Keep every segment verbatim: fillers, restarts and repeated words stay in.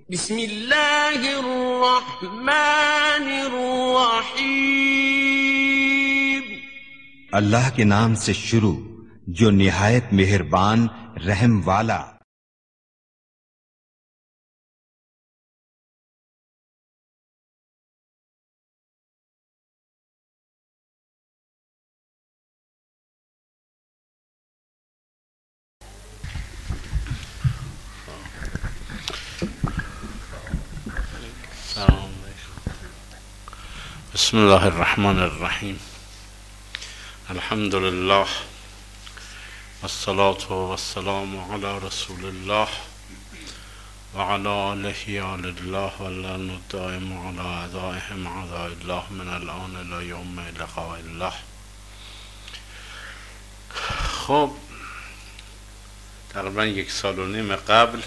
बिस्मिल्लाहिर्रहमानिर्रहीम। अल्लाह के नाम से शुरू जो निहायत मेहरबान रहम वाला। बिस्मिल्लाहिर्रहमानिर्रहीम। अल्हम्दुलिल्लाह वस्सलातु वस्सलामु अला रसूलिल्लाह व अला आलिहि अल्लाह वल्लाहु दाइम अला अदाइहिम अदाइल्लाह मिनल आन इला यौम लिक़ाइल्लाह। خب تقریبا یک سال و نیم قبل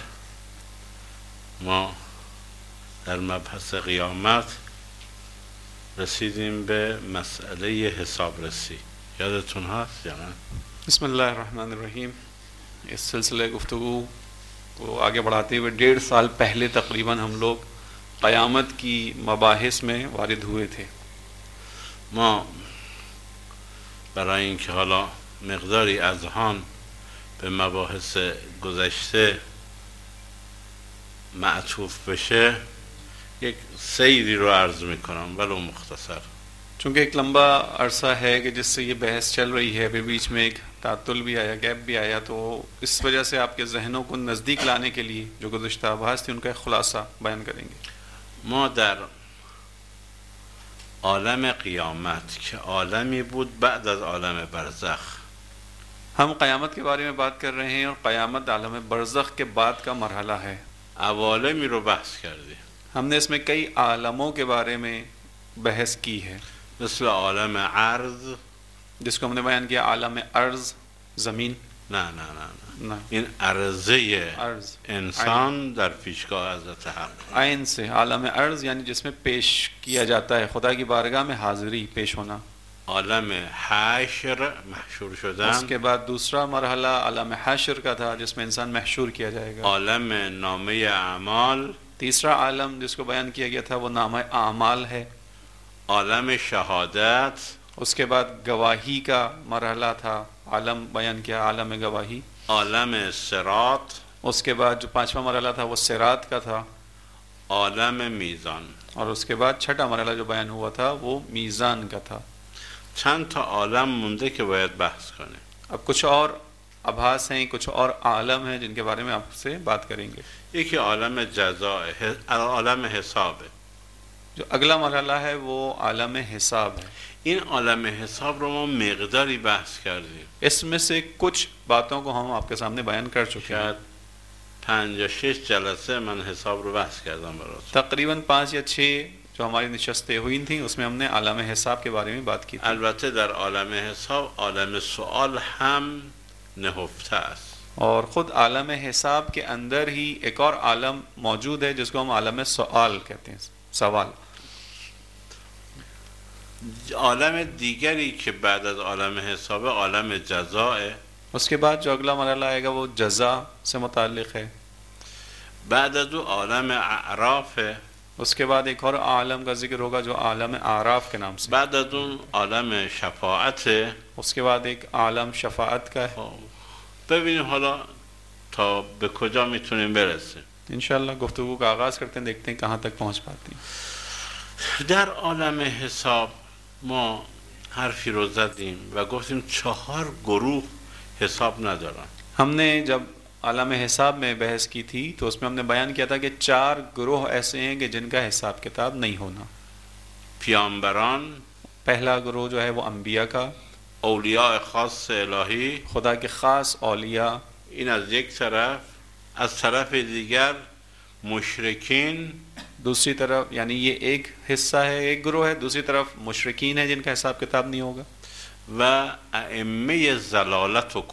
ما در مبحث قیامت رسیدیم به مسئله حسابرسی. یادتون هست یا نه؟ بسم الله الرحمن الرحیم। इस सिलसिले गुफ्तगू को आगे बढ़ाते हुए डेढ़ साल पहले तकरीबन हम लोग क़यामत की मबाहिस में वारिद हुए थे। ما برای اینکه حالا مقداری اذهان به مباحث گذشته معطوف بشه یک سیری رو عرض میکنم ولو مختصر، चूँकि एक लंबा अरसा है कि जिससे ये बहस चल रही है, फिर बीच में एक तातुल भी आया, गैप भी आया, तो इस वजह से आपके जहनों को नज़दीक लाने के लिए जो गुज़श्ता आभास थी उनका खुलासा बयान करेंगे। ما در عالم قیامت که عالمی بود بعد از عالم برزخ، हम क़यामत के बारे में बात कर रहे हैं और क़यामत आलम बरज़ख के बाद का मरहला है। عوالمی رو بحث کردیم हमने इसमें कई आलमों के बारे में बहस की है, مثل عالم عرض. जिसको हमने बयान किया आलम अर्ज़, ज़मीन। نه نه نه نه ना این عرضه अर्ज़ انسان در پیشگاه حضرت حق. आइन से आलम अर्ज़ यानी जिसमें पेश किया जाता है, खुदा की बारगाह में हाज़िरी पेश होना। عالم حشر محشور شدن. उसके बाद दूसरा मरहला आलम हशर का था जिसमें इंसान महशूर किया जाएगा। عالم نامه اعمال. तीसरा आलम जिसको बयान किया गया था वो नाम आमाल है। عالم शहादत. उसके बाद गवाही का मरहला था, आलम बयान किया आलम गवाही। عالم صراط. उसके बाद जो पांचवा मरहला था वो सिरात का था। عالم میزان. और उसके बाद छठा मरहला जो बयान हुआ था वो मीज़ान का था। چند تا عالم مونده که باید بحث کنیم. अब कुछ और आभास हैं, कुछ और आलम हैं जिनके बारे में आपसे बात करेंगे। یکی عالم جزاء، عالم حسابه. जो अगला मरहला है वो आलम हिसाब है। این عالم حساب رو ما مقداری بحث کردیم. इसमें से कुछ बातों को हम आपके सामने बयान कर चुके हैं। شاید پنج یا شش جلسه من حساب رو بحث کردم براتون. तकरीबन पाँच या छः जो हमारी नशस्तें हुई थी उसमें हमने आलम हिसाब के बारे में बात की थी। البته در عالم حساب عالم سوال هم نهفته است. और ख़ुद आलम हिसाब के अंदर ही एक और आलम मौजूद है जिसको हम आलम सवाल कहते हैं, सवाल। عالم دیگری که بعد از عالم حساب عالم جزاء. उसके बाद जो अगला मरहला आएगा वो जज़ा से मुताल्लिक़ है। بعد از او عالم اعراف. उसके बाद एक और आलम का जिक्र होगा जो आलम आराफ के नाम से। بعد از اون عالم شفاعت. उसके बाद एक आलम शफाअत का है। ببینیم حالا تا به کجا میتونیم برسیم. इंशाअल्लाह गुफ्तगू का आगाज़ करते हैं, देखते हैं कहाँ तक पहुँच पाती हैं। در عالم حساب ما حرفی رو زدیم و گفتیم چهار گروه حساب ندارن. हमने जब आलम हिसाब में बहस की थी तो उसमें हमने बयान किया था कि चार ग्रोह ऐसे हैं कि जिनका हिसाब किताब नहीं होना। پیامبران. पहला ग्रोह जो है वो अम्बिया का, اولیاء خاص الهی. खुदा के ख़ास औलिया। این از یک طرف. از طرف دیگر مشرکین. दूसरी तरफ यानी ये एक हिस्सा है, एक ग्रोह है। दूसरी तरफ मुशरिकीन है जिनका हिसाब किताब नहीं होगा। و ائمه ضلالت و کفر.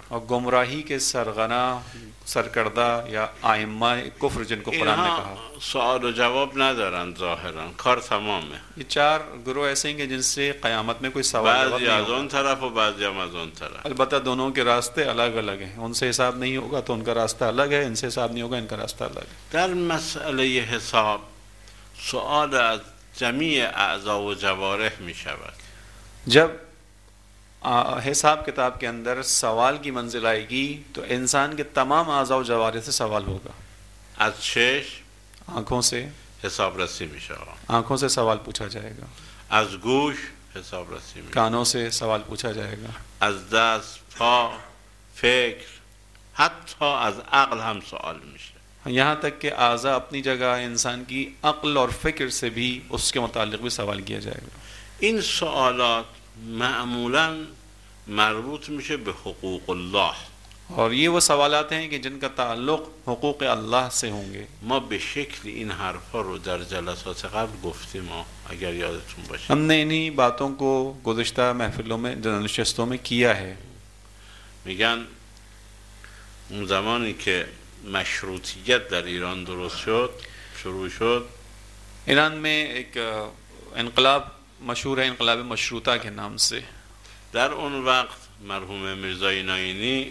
और गुमराही के सरगना सरकर्दा या आइम्मा कुफ्र जिनको कुरान ने कहा, اینها سوال و جواب ندارن ظاهرا، کار تمامه. ये चार गुरोह ऐसे हैं कि जिनसे क़यामत में कोई सवाल जवाब بعضی नहीं از होगा। اون طرف و بعضی هم از اون طرف. अलबत्ता दोनों के रास्ते अलग अलग हैं, उनसे हिसाब नहीं होगा तो उनका रास्ता अलग है, इनसे हिसाब नहीं होगा इनका रास्ता अलग है। در مسئله حساب سوال از جمیع اعضا و جوارح می شود. जब आ, हिसाब किताब के अंदर सवाल की मंजिल आएगी तो इंसान के तमाम आज़ा व जवारे से सवाल होगा। از چشم आँखों से حسابرسی می شود، आँखों से सवाल पूछा जाएगा, از گوش حسابرسی می شود، कानों से सवाल पूछा जाएगा, از دست، پا، فکر، حتی از عقل هم سوال میشه. यहाँ तक कि आज़ा अपनी जगह इंसान की अक्ल और फ़िक्र से भी उसके मुतालिक भी सवाल किया जाएगा। این سوالات معمولا مربوط میشه به حقوق الله. और ये वो सवालात हैं कि जिनका ताल्लुक़ हुकूक़ अल्लाह से होंगे। ما به شکل این حرفا رو در جلسات قبل گفتیم ما، اگر یادتون باشه. हमने इन्हीं बातों को गुज़िश्ता महफ़िलों में नशिस्तों में किया है। میگن اون زمانی که مشروطیت در ایران درست شد، شروع شد، ईरान में एक इनकलाब मशहूर है, इनकलाब मशरूता के नाम से। در اون وقت مرحوم میرزای ناینی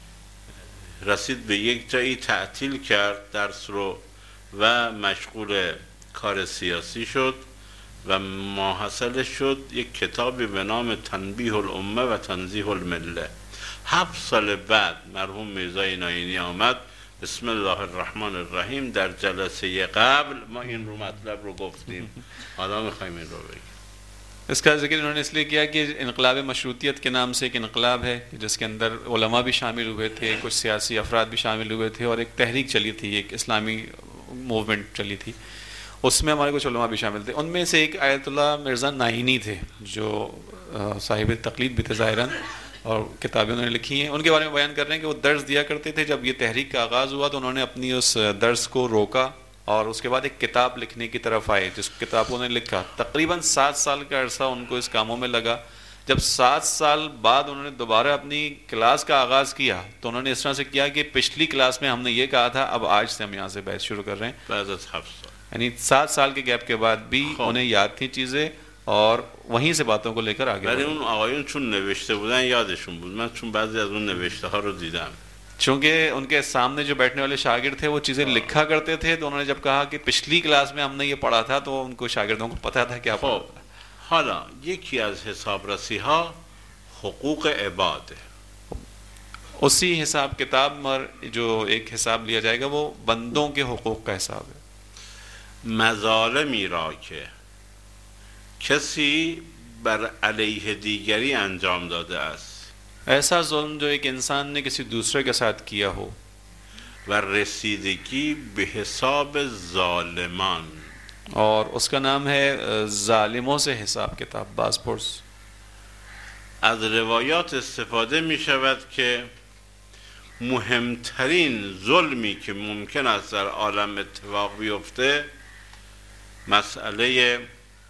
رسید به یک جایی تعطیل کرد درس رو و مشغول کار سیاسی شد و ماحصلش شد یک کتابی به نام تنبیه الامه و تنزیه المله. هفت سال بعد مرحوم میرزای ناینی آمد، بسم الله الرحمن الرحیم، در جلسه قبل ما این رو مطلب رو گفتیم، حالا میخوایم این رو بگیم. इसका जिक्र इन्होंने इसलिए किया कि इनकलाब मशरूतियत के नाम से एक इनकलाब है जिसके अंदर उलमा भी शामिल हुए थे, कुछ सियासी अफराद भी शामिल हुए थे और एक तहरीक चली थी, एक इस्लामी मूवमेंट चली थी, उसमें हमारे कुछ उलमा भी शामिल थे। उनमें से एक आयतुल्ला मिर्ज़ा नाइनी थे जो साहिब तकलीद भी थे ज़ाहिरन, और किताबें उन्होंने लिखी हैं। उनके बारे में बयान कर रहे हैं कि वो दर्स दिया करते थे। जब ये तहरीक का आगाज़ हुआ तो उन्होंने अपनी उस दर्स को रोका और उसके बाद एक किताब लिखने की तरफ आए, जिस किताब को उन्होंने लिखा। तकरीबन सात साल का अरसा उनको इस कामों में लगा। जब सात साल बाद उन्होंने दोबारा अपनी क्लास का आगाज़ किया तो उन्होंने इस तरह से किया कि पिछली क्लास में हमने ये कहा था, अब आज से हम यहाँ से बहस शुरू कर रहे हैं। यानी सात साल के गैप के बाद भी उन्हें याद थी चीज़ें और वहीं से बातों को लेकर आगे ولی اون آقایون چون نوشته بودن یادشون بود. من چون بعضی از اون نوشته ها رو دیدم. चूँकि उनके सामने जो बैठने वाले शागिर्द थे वो चीज़ें लिखा करते थे, तो उन्होंने जब कहा कि पिछली क्लास में हमने ये पढ़ा था तो उनको शागिर्दों को पता था क्या خب حالا یکی از حسابرسی ها حقوق عباده. उसी हिसाब किताब में जो एक हिसाब लिया जाएगा वो बंदों के हुकूक का हिसाब है। مظالمی را که کسی بر علیه دیگری انجام داده است ऐसा जुल्म जो एक इंसान ने किसी दूसरे के साथ किया हो و رسیدگی به حساب ظالمان، और उसका नाम है जालिमों से हिसाब किताब बाज़पुर्स। از روایات استفاده می شود که مهمترین ظلمی که ممکن است در عالم اتفاق بیفته مسئله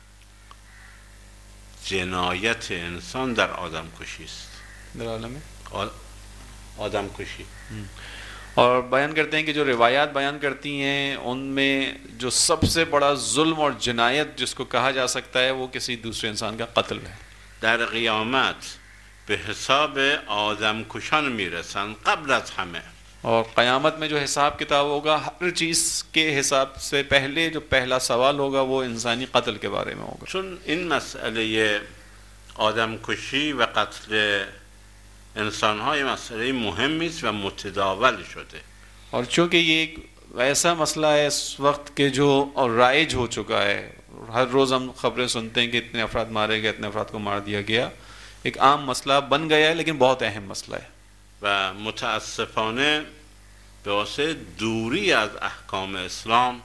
جنایت انسان در آدم کشی است. در عالم آدم کشی. और बयान करते हैं कि जो रिवायात बयान करती हैं उनमें जो सबसे बड़ा जुल्म और जनायत जिसको कहा जा सकता है वो किसी दूसरे इंसान का कत्ल है। در قیامت به حساب آدم کشان میرسن قبل از همه. और क़यामत में जो हिसाब किताब होगा हर चीज़ के हिसाब से पहले जो पहला सवाल होगा वो इंसानी कत्ल के बारे में होगा। چون این مسئله آدم کشی و قتل انسان های مسئله مهمی است و متداول شده. और चूँकि ये एक ऐसा मसला है इस वक्त के जो और राइज हो चुका है, हर रोज़ हम खबरें सुनते हैं कि इतने अफराद मारे गए, इतने अफराद को मार दिया गया, एक आम मसला बन गया है लेकिन बहुत अहम मसला है। و متاسفانه به واسه دوری از احکام اسلام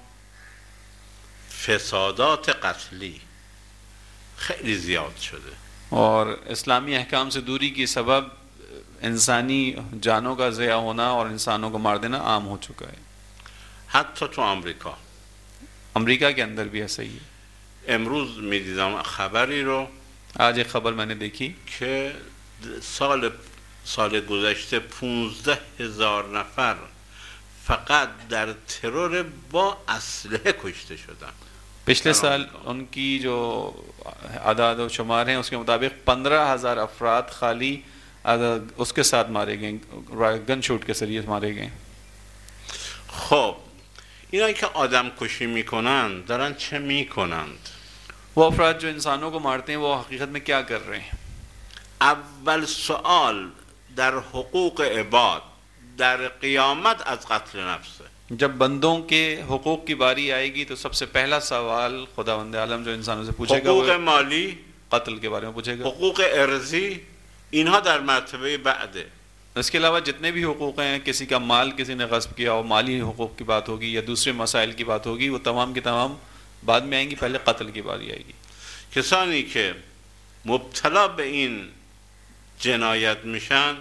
فسادات قتلی خیلی زیاد شده और इस्लामी अहकाम से दूरी की सबब इंसानी जानों का ज़या होना और इंसानों को मार देना आम हो चुका है। حتی تو آمریکا. अमेरिका के अंदर भी ऐसा ही है। امروز میدیدم خبری رو आज एक खबर मैंने देखी که سال سال گذشته پونزده هزار نفر فقط در ترور با اسلحه کشته شدن. पिछले साल उनकी जो आदाद और शुमार हैं उसके मुताबिक पंद्रह हज़ार अफराद खाली उसके साथ मारे गए, गन शूट के जरिए मारे गए. خب اینایی که آدم کشی میکنند دارن چه میکنند؟ वो अफराद जो इंसानों को मारते हैं वो हकीकत में क्या कर रहे हैं؟ اول سوال در حقوق عباد در قیامت از قتل نفسه. जब बंदों के हुकूक की बारी आएगी तो सबसे पहला सवाल खुदावंद आलम जो इंसानों से पूछेगा حقوق वो مالی، कत्ल के बारे में पूछेगा. حقوق ارضی، اینها در مرتبه بعده. इसके अलावा जितने भी हुकूक हैं, किसी का माल किसी ने गस्ब किया हो, माली हुकूक की बात होगी या दूसरे मसाइल की बात होगी, वो तमाम की तमाम बाद में आएंगी, पहले कत्ल की बारी आएगी. کسانی که مبتلا به این جنایت میشن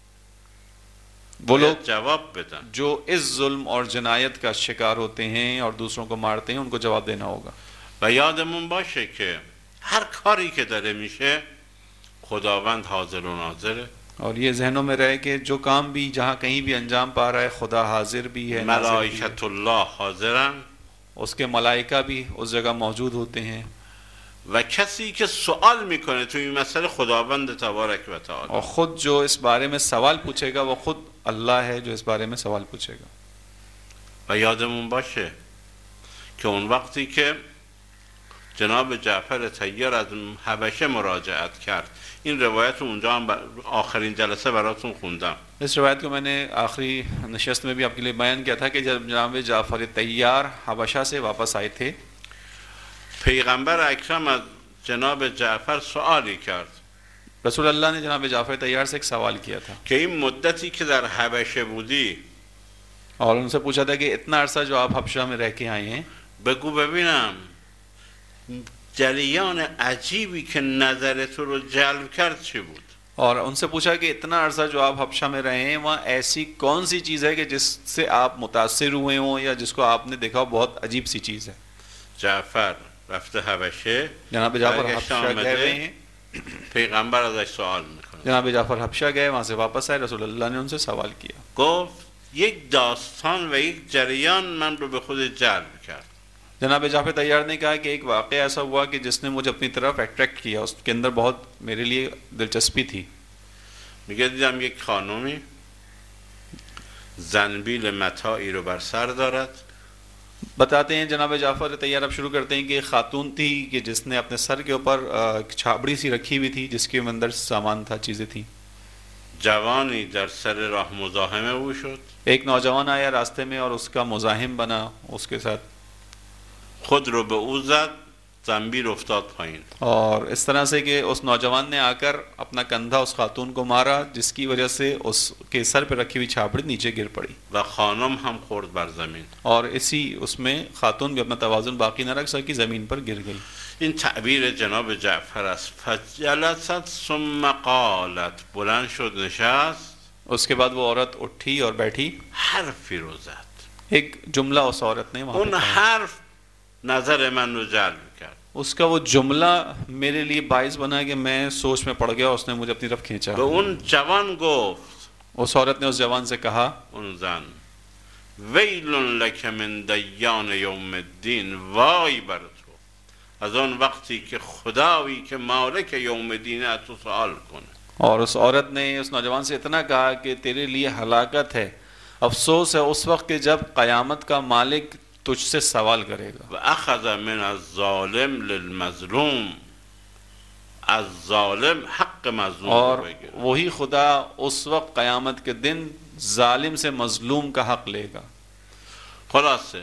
वो लोग जवाब بدن. जो इस जुल्म और जनायत का शिकार होते हैं और दूसरों को मारते हैं उनको जवाब देना होगा. و یادمون باشه که هر کاری که داره میشه خداوند حاضر و ناظره. और ये जहनों में रहे कि जो काम भी जहाँ कहीं भी अंजाम पा रहा है खुदा हाजिर भी है, नाज़िर भी है. ملائکت الله حاضرن उसके मलाइका भी उस जगह मौजूद होते हैं. و کسی که سوال میکنه تو این مسئله خداوند تبارک و تعالی. और खुद जो इस बारे में सवाल पूछेगा वो खुद अल्लाह है जो इस बारे में सवाल पूछेगा. و یادمون باشه که اون وقتی که جناب جعفر طیار از حبشه مراجعت کرد، این روایت اونجا هم آخرین جلسه براتون خوندم. इस रवायत को मैंने आखिरी नशस्त में भी आपके लिए बयान किया था कि जब जनाब जाफर तैयार हबशा से वापस आए थे, پیغمبر اکرم از جناب جعفر سوالی کرد रसूल अल्लाह ने जनाब जाफर तैयार से एक सवाल किया था که این مدتی که در حبشه بودی और उनसे पूछा था कि इतना अरसा जो आप हबशा में रह के आए हैं, بگو ببینم جریان عجیبی که نظر تو رو جلب کرد چی بود؟ और उनसे पूछा कि इतना अरसा जो आप हबशा में रहे हैं वहाँ ऐसी कौन सी चीज़ है कि जिससे आप मुतासिर हुए हों या जिसको आपने देखा हो बहुत अजीब सी चीज़ है. جعفر رفته حبشه، जनाब जाफर برگشت हबशा गए हुए آمده हैं, پیغمبر ازش سوال میکنه. जनाब जाफर हबशा गए, वहाँ से वापस आए, रसूल अल्लाह ने उनसे सवाल किया. گفت یک داستان و یک جریان من رو به خود جلب کرد. जनाब जाफर तैयार ने कहा कि एक वाक़या ऐसा हुआ कि जिसने मुझे अपनी तरफ अट्रैक्ट किया, उसके अंदर बहुत मेरे लिए दिलचस्पी थी. میگه دیدم یک خانومی زنبیل متاعی رو بر سر دارد. बताते हैं जनाब जाफर तैयार अब शुरू करते हैं कि खातून थी कि जिसने अपने सर के ऊपर एक छाबड़ी सी रखी हुई थी जिसके अंदर सामान था, चीज़ें थी. جوانی در سر راه مزاحمه او شد. एक नौजवान आया रास्ते में और उसका मुजाहिम बना उसके साथ, خود رو به او زد، زنبیل افتاد پایین. और इस तरह से कि उस नौजवान ने आकर अपना कंधा उस खातून को मारा जिसकी वजह से उसके सर पे रखी हुई छाबड़ी नीचे गिर पड़ी. و خانم هم خورد بر زمین. और इसी उसमें खातून भी अपना तवाज़ुन बाकी न रख सकी, ज़मीन पर गिर गई. این تعبیر جناب جعفر است. فجلست ثم قالت، بلند شد نشست، उसके बाद वो औरत उठी और बैठी. حرفی رو زد. एक जुमला उस औरत ने वहाँ اون पे कहा. حرف نظر من رو جلب کرد. उसका वो जुमला मेरे लिए बाइस बना कि मैं सोच में पड़ गया, उसने मुझे अपनी तरफ खींचा. به اون جوان گفت، उस औरत ने उस जवान से कहा, اون زن، ویل لک من دیان یوم الدین، وای بر تو از اون وقتی که خدایی که مالک یوم الدین از تو سوال کنه. और उस औरत ने उस नौजवान से इतना कहा कि तेरे लिए हलाकत है, अफसोस है उस वक्त के जब क़यामत का मालिक तुझसे सवाल करेगा. و اخذ من الظالم للمظلوم، از ظالم حق مظلوم رو और بگیره. वही खुदा उस वक्त क़यामत के दिन जालिम से मजलूम का हक लेगा. خلاصه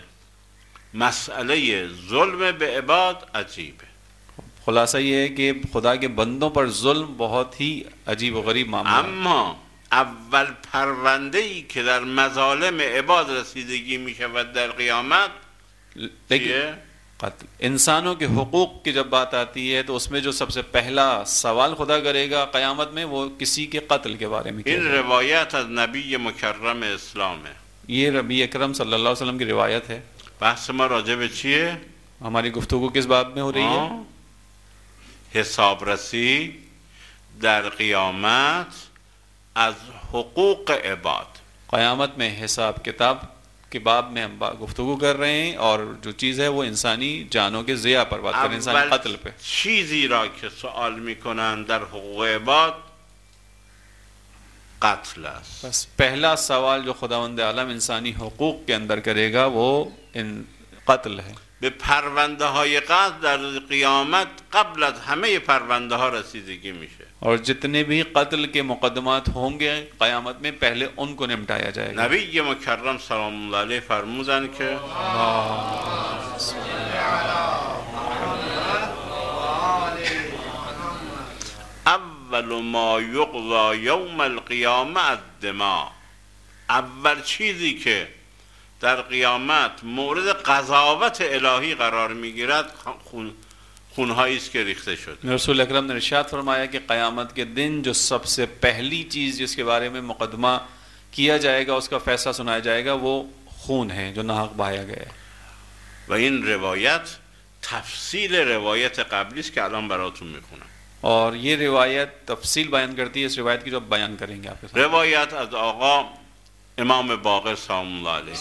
مسئله ظلم به عباد عجیبه. खुलासा ये है कि खुदा के बंदों पर जुल्म बहुत ही अजीब व गरीब मामला है. اما اول پرونده ای که در مظالم عباد رسیدگی می شود در قیامت लेकिन چیه؟ कत्ल, इंसानों के हुकूक की जब बात आती है तो उसमें जो सबसे पहला सवाल खुदा करेगा क़यामत में वो किसी के कत्ल के बारे में किया این जाएगा. روایت از نبی مکرم اسلامه. ये रबी अकरम सल्लल्लाहु अलैहि वसल्लम की रिवायत है. بحث ما راجع به چیه؟ हमारी गुफ्तगू किस बात में हो रही है? آه. حسابرسی در قیامت از حقوق عباد. क़यामत में हिसाब किताब के बाब में हम गुफ्तगू कर रहे हैं और जो चीज़ है वो इंसानी जानों के ज़िया पर बात कर रहे हैं, इंसानी कत्ल पे. چیزی را که سوال میکنن در حقوق عباد قتل است. बस पहला सवाल जो खुदावंद आलम इंसानी हुकूक के अंदर करेगा वो इन कत्ल है. به پرونده های قتل در قیامت قبل از همه پرونده ها رسیدگی میشه. और जितने भी कत्ल के मुकदमात होंगे क़यामत में पहले उनको निपटाया जाएगा. नबी मुकर्रम सल्लल्लाहु अलैहि फरमूदन के اول ما یقضی یوم القیامه الدماء، اول چیزی که در قیامت مورد قضاوت الهی قرار میگیرد خون خونهایی است که ریخته شد. रसूल अकरम ने इरशाद फरमाया कि क़यामत के दिन जो सबसे पहली चीज़ जिसके बारे में मुकदमा किया जाएगा, उसका फैसला सुनाया जाएगा, वो खून है जो नाहक बहाया गया है. و این روایت تفصیل روایت قبلی است که الان براتون میخونم. और ये रिवायत तफसील बयान करती है इस रिवायत की जो बयान करेंगे आपके साथ. روایت از آقا امام باقر سلام الله علیه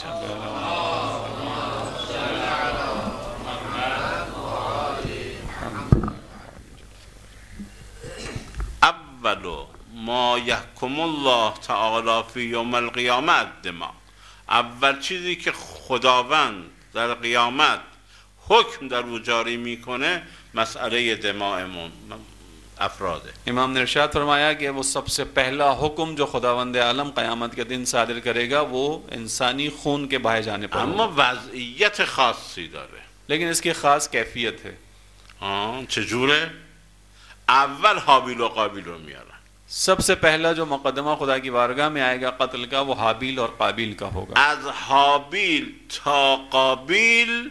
اول ما یحکم الله تعالی فی یوم القیامه الدماء، اول چیزی که خداوند در قیامت حکم در او جاری میکنه مسئله دماء افراده. इमाम ने इरशाद फरमाया कि वो सबसे पहला हुक्म जो खुदावंद आलम क़यामत के दिन सादिर करेगा वो इंसानी खून के बहाए जाने पर. اما وضعیت خاصی داره. लेकिन इसकी ख़ास कैफियत है. آه چجوره؟ اول حابیل و قابیل رو میارن. सबसे पहला जो मुकदमा खुदा की बारगाह में आएगा कत्ल का, वो हाबिल और काबिल का होगा. از حابیل تا قابیل،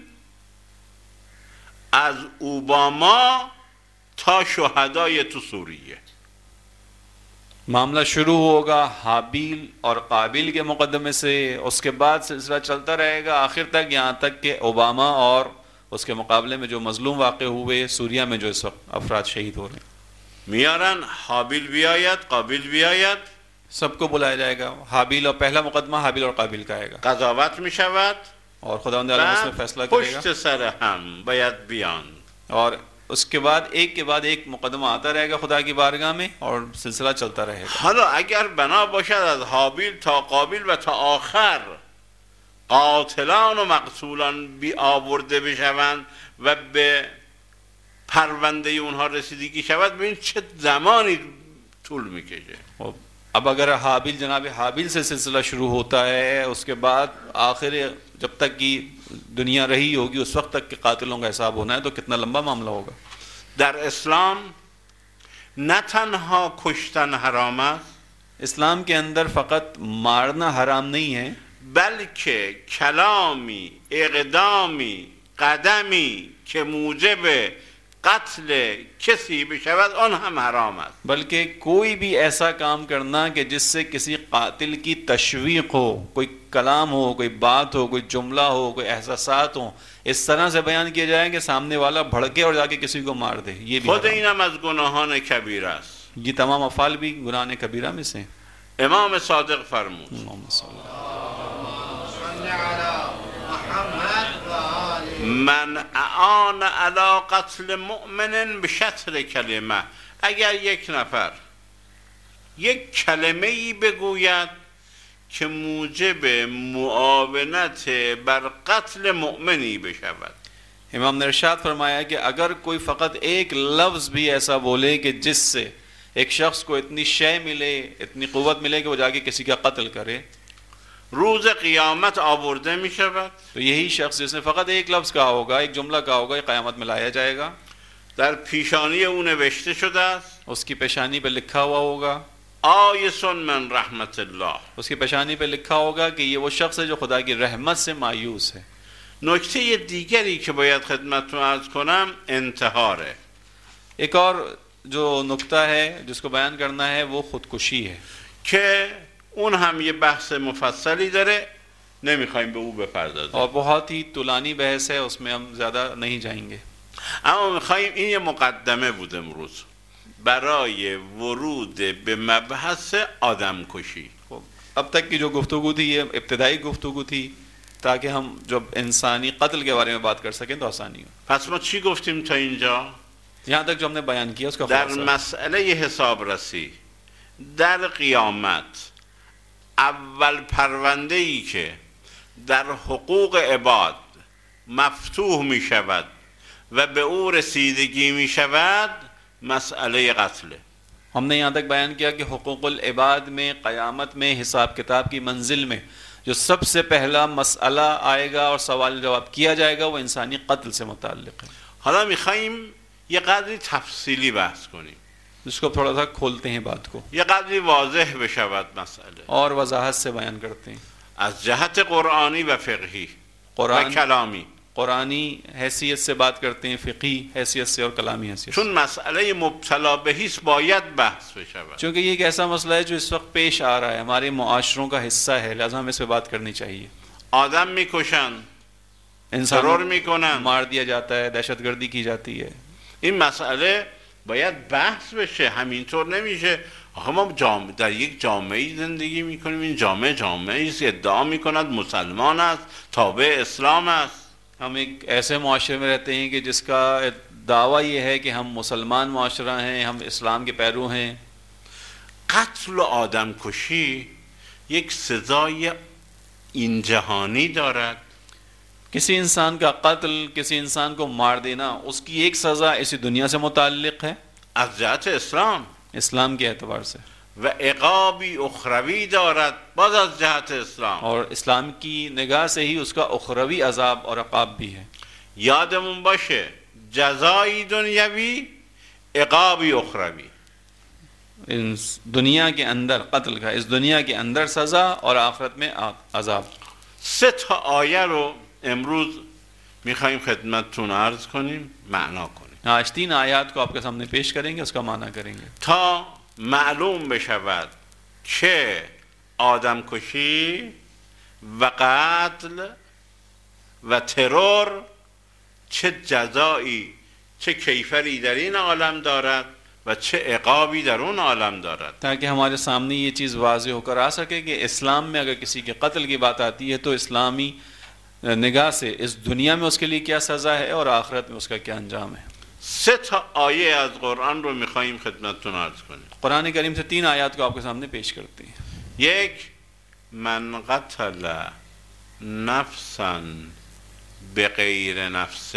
از اوباما تا شهدای تو سوریه. मामला शुरू होगा हाबिल और काबिल के मुकदमे से, उसके बाद सिलसिला चलता रहेगा आखिर तक, यहाँ तक कि ओबामा और उसके मुकाबले में जो मजलूम वाक़े हुए सूरिया में जो इस वक्त अफराद शहीद हो रहे हैं. میارن حابیل بیاید، قابیل بیاید، सबको बुलाया जाएगा. हाबिल और पहला मुकदमा हाबिल और काबिल का आएगा قضاوت میشود और खुदावंद आलम उसमें फैसला करेगा. پشت سر هم باید بیان. और उसके बाद एक के बाद एक मुकदमा आता रहेगा खुदा की बारगाह में और सिलसिला चलता रहेगा. حالا اگر بنا باشد از حابیل تا قابیل و تا آخر قاتلان و مقتولان بی آورده بشوند و به پرونده اونها رسیدگی شود، ببین چه زمانی طول میکشه. अब अगर हाबिल जनाब हाबिल से सिलसिला शुरू होता है, उसके बाद आखिर जब तक की दुनिया रही होगी उस वक्त तक के कातिलों का हिसाब होना है, तो कितना लंबा मामला होगा. در اسلام نه تنها کشتن حرام است، इस्लाम के अंदर फ़कत मारना हराम नहीं है, بلکه کلامی، اقدامی، قدمی که موجب قتل کسی بشود آن هم حرام است. बल्कि कोई भी ऐसा काम करना कि जिससे किसी कातिल की तशवीक हो, कोई कलाम हो, कोई बात हो, कोई जुमला हो, कोई एहसासात हो, इस तरह से बयान किया जाए कि सामने वाला भड़के और जाके किसी को मार दे, ये भी خود اینم از گناهان کبیره است. ये तमाम अफ़ाल भी गुनाह कबीरा में से. امام صادق فرمود من اعان علی قتل مؤمن به شطر کلمه، اگر یک نفر یک کلمه ای بگوید که موجب معاونت بر قتل مؤمنی بشود. इमाम ने इरशाद फरमाया कि अगर कोई फ़कत एक लफ्ज़ भी ऐसा बोले कि जिससे एक शख्स को इतनी शय मिले, इतनी क़ुव्वत मिले कि वो जाके किसी का कत्ल करे, روز قیامت آورده می شود. तो यही शख्स जिसने फ़कत एक लफ्ज़ कहा होगा, एक जुमला कहा होगा, ये क़यामत में लाया जाएगा. در پیشانی او نوشته شده است उसकी पेशानी पे लिखा हुआ होगा, آیس من رحمت الله. उसकी पेशानी पे लिखा होगा कि ये वो शख्स है जो खुदा की रहमत से मायूस है. نکته دیگری که باید خدمتتون عرض کنم انتحاره. एक और जो नुक्ता है जिसको बयान करना है वो खुदकुशी है که اون هم یه بحث مفصلی داره، نمیخوایم به او بپردازیم और बहुत ही तुलानी बहस है, उसमें हम ज़्यादा नहीं जाएंगे. اما میخوایم، این یه مقدمه بود امروز. برای ورود به مبحث آدم کشی. خب अब तक की जो गुफ्तगू थी ये इब्तदाई गुफ्तगू थी ताकि हम जब इंसानी कत्ल के बारे में बात कर सकें तो आसानी हो. پس ما چی گفتیم تا اینجا؟ यहाँ तक जो हमने बयान किया उसका در खुलासा. مسئله حسابرسی در قیامت اول پرونده ای که در حقوق عباد مفتوح می شود و به او رسیدگی می شود مسئله قتله. हमने यहाँ तक बयान किया कि हुकूकुल इबाद में क़यामत में हिसाब किताब की मंजिल में जो सबसे पहला मसला आएगा और सवाल जवाब किया जाएगा वो इंसानी कत्ल से मुताल्लिक़ है. حالا میخواییم یه قدری تفصیلی بحث کنیم जिसको थोड़ा सा खोलते हैं बात को یه قدری واضح بشود مسئله और वजाहत से बयान करते हैं. از جهت قرآنی و فقهی و कुरान کلامی. कुरानी हैसियत से बात करते हैं, फ़िक़ी हैसियत से और कलामी हैसियत से. چون مسئله مبتلا بهیست باید بحث بشود. क्योंकि ये एक ऐसा मसला है जो इस वक्त पेश आ रहा है, हमारे मुआशरों का हिस्सा है, लिहाजा हमें इस पर बात करनी चाहिए. آدم میکشن، इंसान ترور میکنن. मार दिया जाता है, दहशतगर्दी की जाती है. این مسئله باید بحث بشه، همینطور نمیشه. آخه ما جامعه در یک جامعه زندگی میکنیم، این جامعه جامعه است ادعا میکند مسلمان است، تابع اسلام است. हम एक ऐसे मुआशरे में रहते हैं कि जिसका दावा ये है कि हम मुसलमान मुआशरा हैं, हम इस्लाम के पैरू हैं. قتل و آدم کشی یک سزای این جهانی دارد. किसी इंसान का कत्ल, किसी इंसान को मार देना, उसकी एक सज़ा इसी दुनिया से मुताल्लिक़ है از جهت اسلام इस्लाम के एतबार से, و عقابی اخروی دارد باز از جهت اسلام. और इस्लाम की निगाह से ही उसका उखरवी अजाब और अकाब भी है. یادمون باشه جزایی دنیوی عقابی اخروی. इस दुनिया के अंदर कत्ल का, इस दुनिया के अंदर सज़ा और आखिरत में अजाब. سه تا آیه رو امروز میخواییم خدمتتون عرض کنیم، معنا کنیم आज तीन आयात को आपके सामने पेश करेंगे, उसका माना करेंगे تا معلوم بشود که آدم کشی و قتل و ترور چه جزایی، چه کیفری در این عالم دارد و چه عقابی در اون عالم دارد. ताकि हमारे सामने ये चीज़ वाज़ेह होकर आ सके कि इस्लाम में अगर किसी के कत्ल की बात आती है तो इस्लामी निगाह से इस दुनिया में उसके लिए क्या सज़ा है और आखिरत में उसका क्या अंजाम है. سه تا آیه از قرآن رو میخواییم خدمتتون عرض کنیم. कुरान करीम से तीन आयात को आपके सामने पेश करते हैं. یک، من قتل نفسا بغیر نفس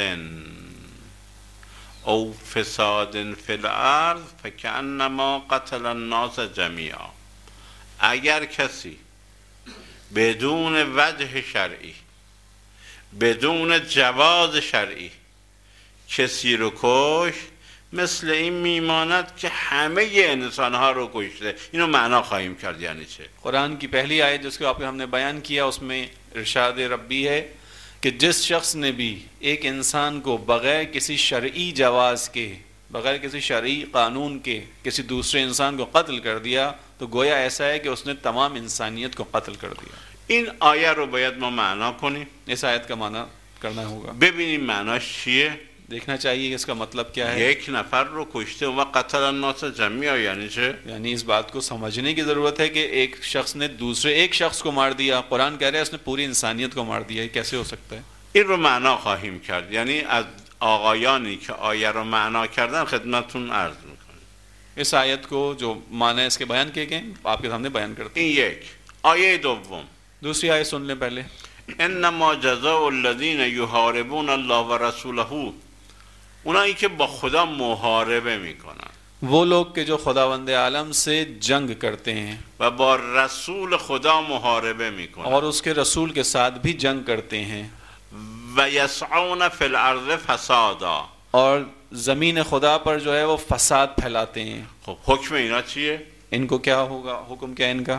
او فساد فی الارض فکأنما قتل الناس جمیعا. اگر کسی بدون وجه شرعی، بدون جواز شرعی کسی رو کش، مثل این میماند که همه انسانها رو کشته. اینو معنا خواهیم کرد یعنی چه. कुरान की पहली आयत जिसको आप हमने बयान किया उसमें इरशाद रब्बी है कि जिस शख्स ने भी एक इंसान को बग़ैर किसी शरई जवाज़ के, बग़ैर किसी शरई कानून के किसी दूसरे इंसान को कत्ल कर दिया तो गोया ऐसा है कि उसने तमाम इंसानियत को कत्ल कर दिया. این آیه رو باید ما معنا کنیم، इस आयत का माना करना होगा, ببینیم معناش چیه. देखना चाहिए कि इसका मतलब क्या है. یک نفر رو کشته و قتل الناس جمیعا یعنی چه؟ यानी इस बात को समझने की ज़रूरत है कि एक शख्स ने दूसरे एक शख्स को मार दिया. कुरान कह रहा है उसने पूरी इंसानियत को मार दिया. ये कैसे हो सकता है. این رو معنا خواهیم کرد، یعنی از آقایانی که آیه رو معنا کردن خدمتتون عرض میکنیم. इस आयत को जो माना है इसके बयान किए गए आपके सामने बयान करते हैं. این یک. آیه دوم، दूसरी आयत सुन लें पहले. انما جزاء الذین یحاربون الله و رسوله، اونایی که با خدا محاربه میکنن वो लोग के जो खुदावंद आलम से जंग करते हैं و با رسول خدا محاربه میکنن और उसके रसूल के साथ भी जंग करते हैं و یسعون فی الارض فسادا، और ज़मीन खुदा पर जो है वो फसाद फैलाते हैं. خب حکم اینا چیه؟ इनको क्या होगा, हुक्म क्या है इनका.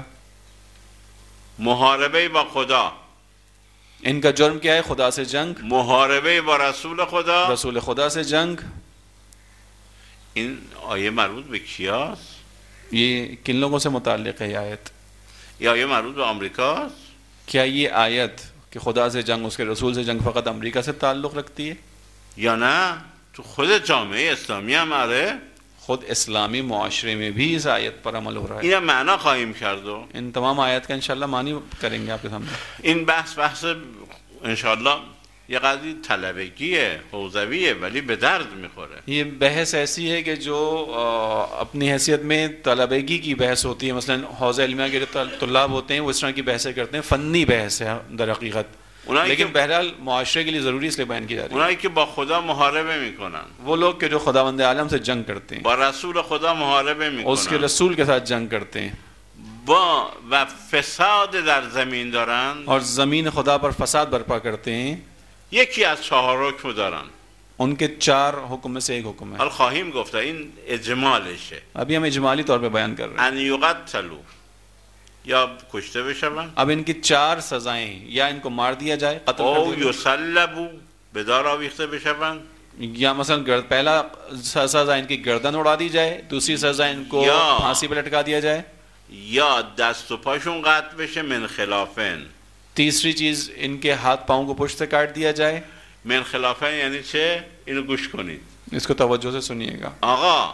محاربه با خدا، इनका जुर्म क्या है, खुदा से जंग, محاربه با رسول خدا. रसूल खुदा से जंग. این آیه مربوط به کیاست؟ ये किन लोगों से मुताल्लिक़ है ये आयत. ये آیه مربوط به آمریکاست؟ क्या ये आयत कि खुदा से जंग, उसके रसूल से जंग फ़कत अमरीका से ताल्लुक़ रखती है یا نه تو خود جامعه اسلامی هم آره؟ खुद इस्लामी मुआशरे में भी इस आयत पर अमल हो रहा है। اینا معنا خواهیم کرد و इन तमाम आयत का इंशाल्लाह मानी करेंगे आपके सामने। این بحث بحث انشاءالله یه قضیه طلبگیه حوزویه ولی به درد میخوره. ये बहस ऐसी है कि जो आ, अपनी हैसियत में तलबगी की बहस होती है, मसलन हौज़ा इल्मिया के जो तुल्लाब होते हैं वो इस तरह की बहसें करते हैं, फ़न्नी बहस है दर हकीकत, लेकिन बहरहाल मुआशरे के लिए ज़रूरी इसलिए बयान की जा रही है। اونایی که با خدا محاربه میکنن، वो लोग के जो खुदावंद आलम से जंग करते हैं, با रसूल خدا محاربه उसके میکنن، रसूल के साथ जंग करते हैं با و فساد در زمین دارن، और ज़मीन खुदा पर फसाद बर्पा करते हैं, یکی از چهار حکم دارن. उनके चार हुक्म में से एक हुक्म है। حالا خواهیم گفت این اجمالشه. अभी हम इजमाली तौर पे बयान कर रहे हैं। ان یقتلوا یا کشته بشون، अब इनकी चार सजाएं, या इनको मार दिया जाए, कत्ल कर او दिया जाए, یصلبوا به دار آویخته بشون، या मसलन गर्द पहला सजा इनकी गर्दन उड़ा दी जाए, दूसरी सजा इनको या- फांसी पे लटका दिया जाए, یا دست و پاشون قطع بشه من خلافن. तीसरी चीज इनके हाथ पांव को पुष्ट से काट दिया जाए। من خلافن یعنی چه؟ اینو گوش کنید. इसको तवज्जो से सुनिएगा। آقا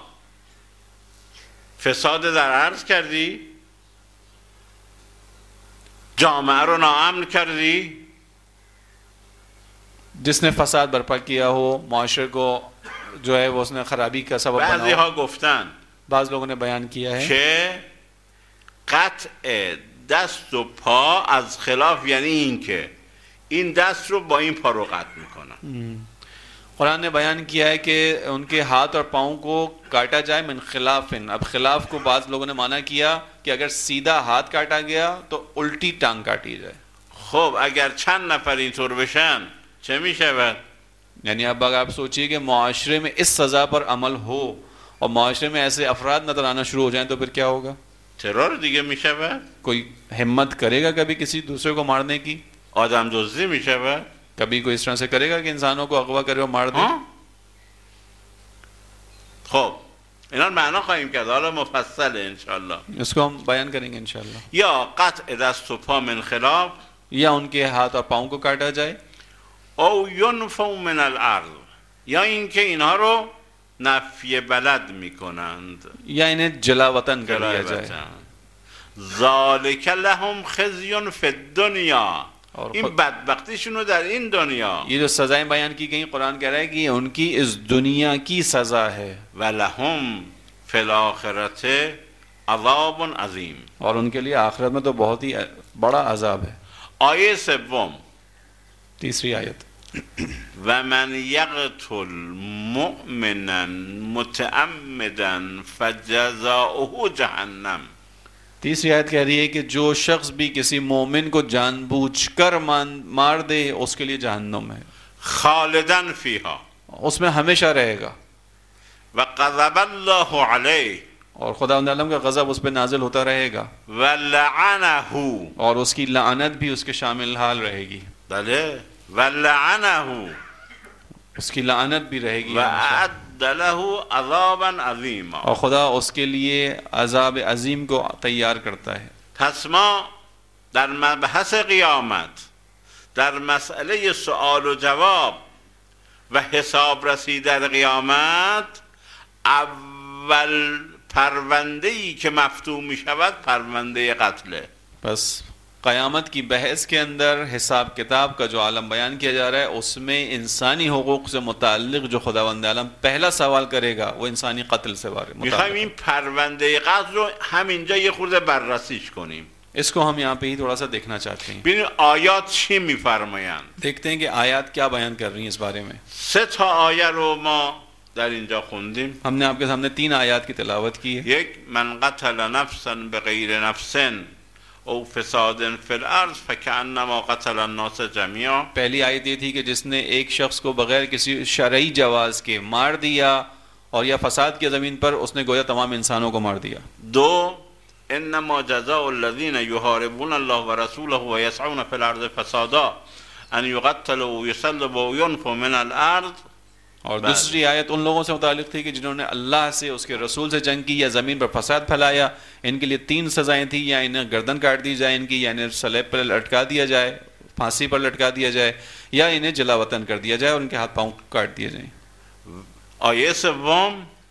فساد در عرض کردی، جامعه رو ناامن کردی، जिसने फसाद बर्पा किया हो, मुआशरे को जो है वो उसने खराबी का सबब بعضی बना हो। ها گفتن बाज लोगों ने बयान किया है که قطع دست و پا از خلاف یعنی این که این دست رو با این پا رو قطع میکنن. कुरान ने बयान किया है कि उनके हाथ और पाँव को काटा जाए मिन खिलाफिन। अब खिलाफ को बाज़ लोगों ने माना किया कि अगर सीधा हाथ काटा गया तो उल्टी टांग काटी जाए। خب اگر چند نفر اینطور بشن چه میشود؟ यानी अब अगर आप सोचिए कि मुआशरे में इस सज़ा पर अमल हो और मुआशरे में ऐसे अफराद नजर आना शुरू हो जाएं तो फिर क्या होगा? ترور دیگه میشود؟ कोई हिम्मत करेगा कभी किसी दूसरे को मारने की? آدم دزدی میشود؟ कभी कोई इस तरह से करेगा कि इंसानों को अगवा करे और मार दे? ها؟ خب اینا رو معنا خواهیم کرد، حالا مفصله انشالله. इसको हम बयान करेंगे इंशाल्लाह। یا قطع دست و پا من خلاف या उनके हाथ और पाँव को काटा जाए, او ینفوا من الارض، یا اینکه اینها رو نفی بلد میکنند. या इन्हें जला वतन कर दिया जाए। ذالک لهم خزی فی الدنیا، और این खुद- بدبختیشون رو در این دنیا. ये जो सजाएं बयान की गई कुरान कह रहा है कि ये उनकी इस दुनिया की सजा है و لهم فی الاخرة عذاب عظیم. और उनके लिए आखिरत में तो बहुत ही बड़ा अजाब है। آیه سوم तीसरी आयत, و من یقتل مؤمنا متعمدا فجزاؤه جهنم. तीसरी आयत कह रही है कि जो शख्स भी किसी मोमिन को जानबूझकर मान मार दे उसके लिए जहन्नुम है, خالدا فیها उसमें हमेशा रहेगा و غضب الله علیه और खुदा आलम का गजब उस पर नाजिल होता रहेगा و لعنه، और उसकी लानत भी उसके शामिल हाल रहेगी। بله و لعنه उसकी लानत भी रहेगी و اعد له عذابا عظیما. और खुदा उसके लिए अजाब अजीम को तैयार करता है। پس ما در مبحث قیامت، در مسئله سؤال و جواب و حساب رسی در قیامت، اول پرونده ای که مفتوح می شود پرونده قتله. बस क़यामत की बहस के अंदर हिसाब किताब का जो आलम बयान किया जा रहा है उसमें इंसानी हुकूक से मुताल्लिक़ जो खुदावंद आलम पहला सवाल करेगा वो इंसानी कत्ल से बारे میخوایم این پرونده قتل رو همینجا یه خورده بررسیش کنیم. इसको हम यहाँ पे ही थोड़ा सा देखना चाहते हैं। ببینید آیات چی میفرمایند. देखते हैं कि आयत क्या बयान कर रही हैं इस बारे में। سه تا آیه رو ما در اینجا خوندیم. हमने आपके सामने तीन आयत की तिलावत की है। یک من قتل نفسا بغیر نفس او فساد فی الارض فکأنما قتل الناس جميعا. पहली आयत ये थी कि जिसने एक शख्स को बगैर किसी शरई जवाज के मार दिया और या फसाद की ज़मीन पर उसने गोया तमाम इंसानों को मार दिया। दो انما جزاء الذين يحاربون الله ورسوله ويسعون في الارض فسادا ان يقتلوا ويسلبوا وينفوا من الارض. और दूसरी आयत उन लोगों से मुतालिक थी कि जिन्होंने अल्लाह से उसके रसूल से जंग की या ज़मीन पर फसाद फैलाया। इनके लिए तीन सज़ाएं थी, या इन्हें गर्दन काट दी जाए इनकी, या इन्हें सलेब पर लटका दिया जाए, फांसी पर लटका दिया जाए, या इन्हें जला वतन कर दिया जाए और उनके हाथ पाँव काट दिए जाएं। آیه سوم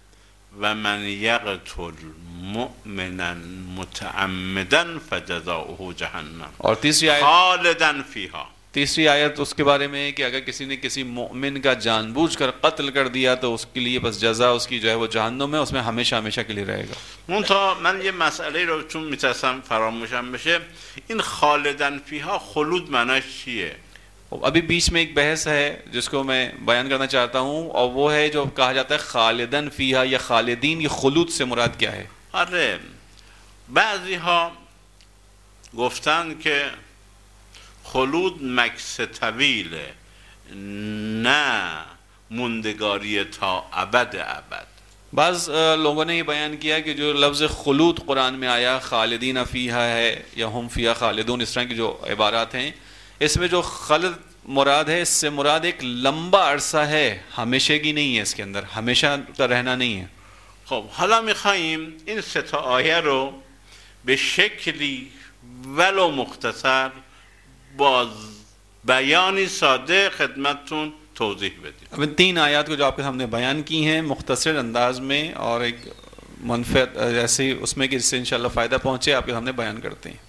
و من یقتل مؤمنا متعمدا فجزاؤه جهنم और तीसरी आयत خالدا فيها. तीसरी आयत उसके बारे में है कि अगर किसी ने किसी मोमिन का जानबूझकर कत्ल कर दिया तो उसके लिए बस जजा उसकी जो है वो जहन्नुम है, उसमें हमेशा हमेशा के लिए रहेगा. منتها من یه مسئله رو چون میترسم فراموشم بشه، این خالدن فیها خلود معناش چیه؟ अभी बीच में एक बहस है जिसको मैं बयान करना चाहता हूँ, और वो है जो कहा जाता है खालिदन फीहा या खालिदीन, ये खुलूद से मुराद क्या है. آره بعضی ها گفتن که خلود مکث طویله، نه موندگاری تا ابد ابد. बाज़ लोगों ने ये बयान किया कि जो लफ्ज़ खुलूद कुरान में आया खालिदीन फ़ीहा है या हम फ़ीहा खालिदून, इस तरह की जो इबारात हैं, इसमें जो खलद मुराद है, इससे मुराद एक लंबा अरसा है, हमेशा की नहीं है, इसके अंदर हमेशा का रहना नहीं है. خب حالا میخواییم این سه تا آیه رو به شکلی ولو مختصر با بیانی ساده خدمتتون توضیح بدیم. अब इन तीन आयत को जो आपके सामने बयान की हैं मुख्तसर अंदाज में और एक मनफ़अत ऐसे उसमें कि जिससे इंशाअल्लाह फ़ायदा पहुँचे, आपके सामने बयान करते हैं.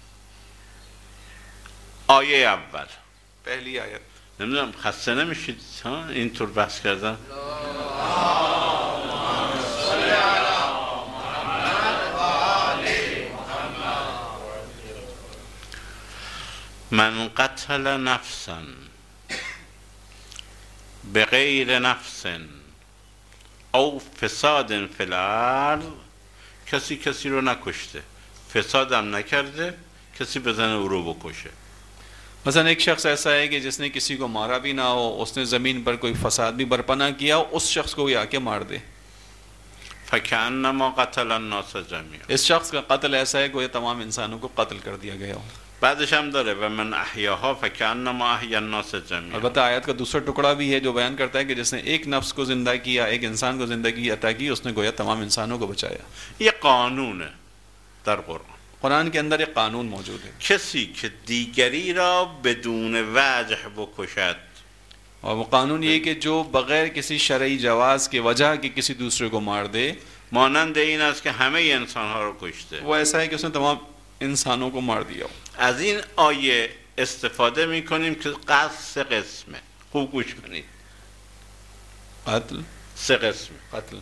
آیه اول. पहली आयत. نمیدونم خسته نمیشید ها اینطور بحث کردن؟ من قتل نفسا بغیر نفس او فساد فی الارض، کسی کسی رو نکشته، فسادم نکرده، کسی بزنه او رو بکشه. मसलन एक शख्स ऐसा है कि जिसने किसी को मारा भी ना हो, उसने ज़मीन पर कोई फसाद भी बरपा ना किया, उस शख्स को भी आके मार दे. فکأنما قتل الناس जमीआ. इस शख्स का कत्ल ऐसा है कि तमाम इंसानों को कत्ल कर दिया गया हो. بعدش هم داره و من احیاها فکأنما احیا الناس जमीआ. अलबत्ता आयत का दूसरा टुकड़ा भी है जो बयान करता है कि जिसने एक नफ्स को जिंदा किया, एक इंसान को जिंदगी अता की, उसने गोया तमाम इंसानों को बचाया. ये قانونه در قرآن. कुरान के अंदर एक कानून मौजूद है. کسی که دیگری را بدون وجه بکشد، और वो कानून ये कि जो बगैर किसी शरई जवाज के वजह के किसी दूसरे को मार दे, مانند این است که همه انسان ها رو کشته. वो ऐसा है कि उसने तमाम इंसानों को मार दिया. از این آیه استفاده می کنیم که قتل سه قسمه. خوب گوش کنید. قتल سه قسمه. قتल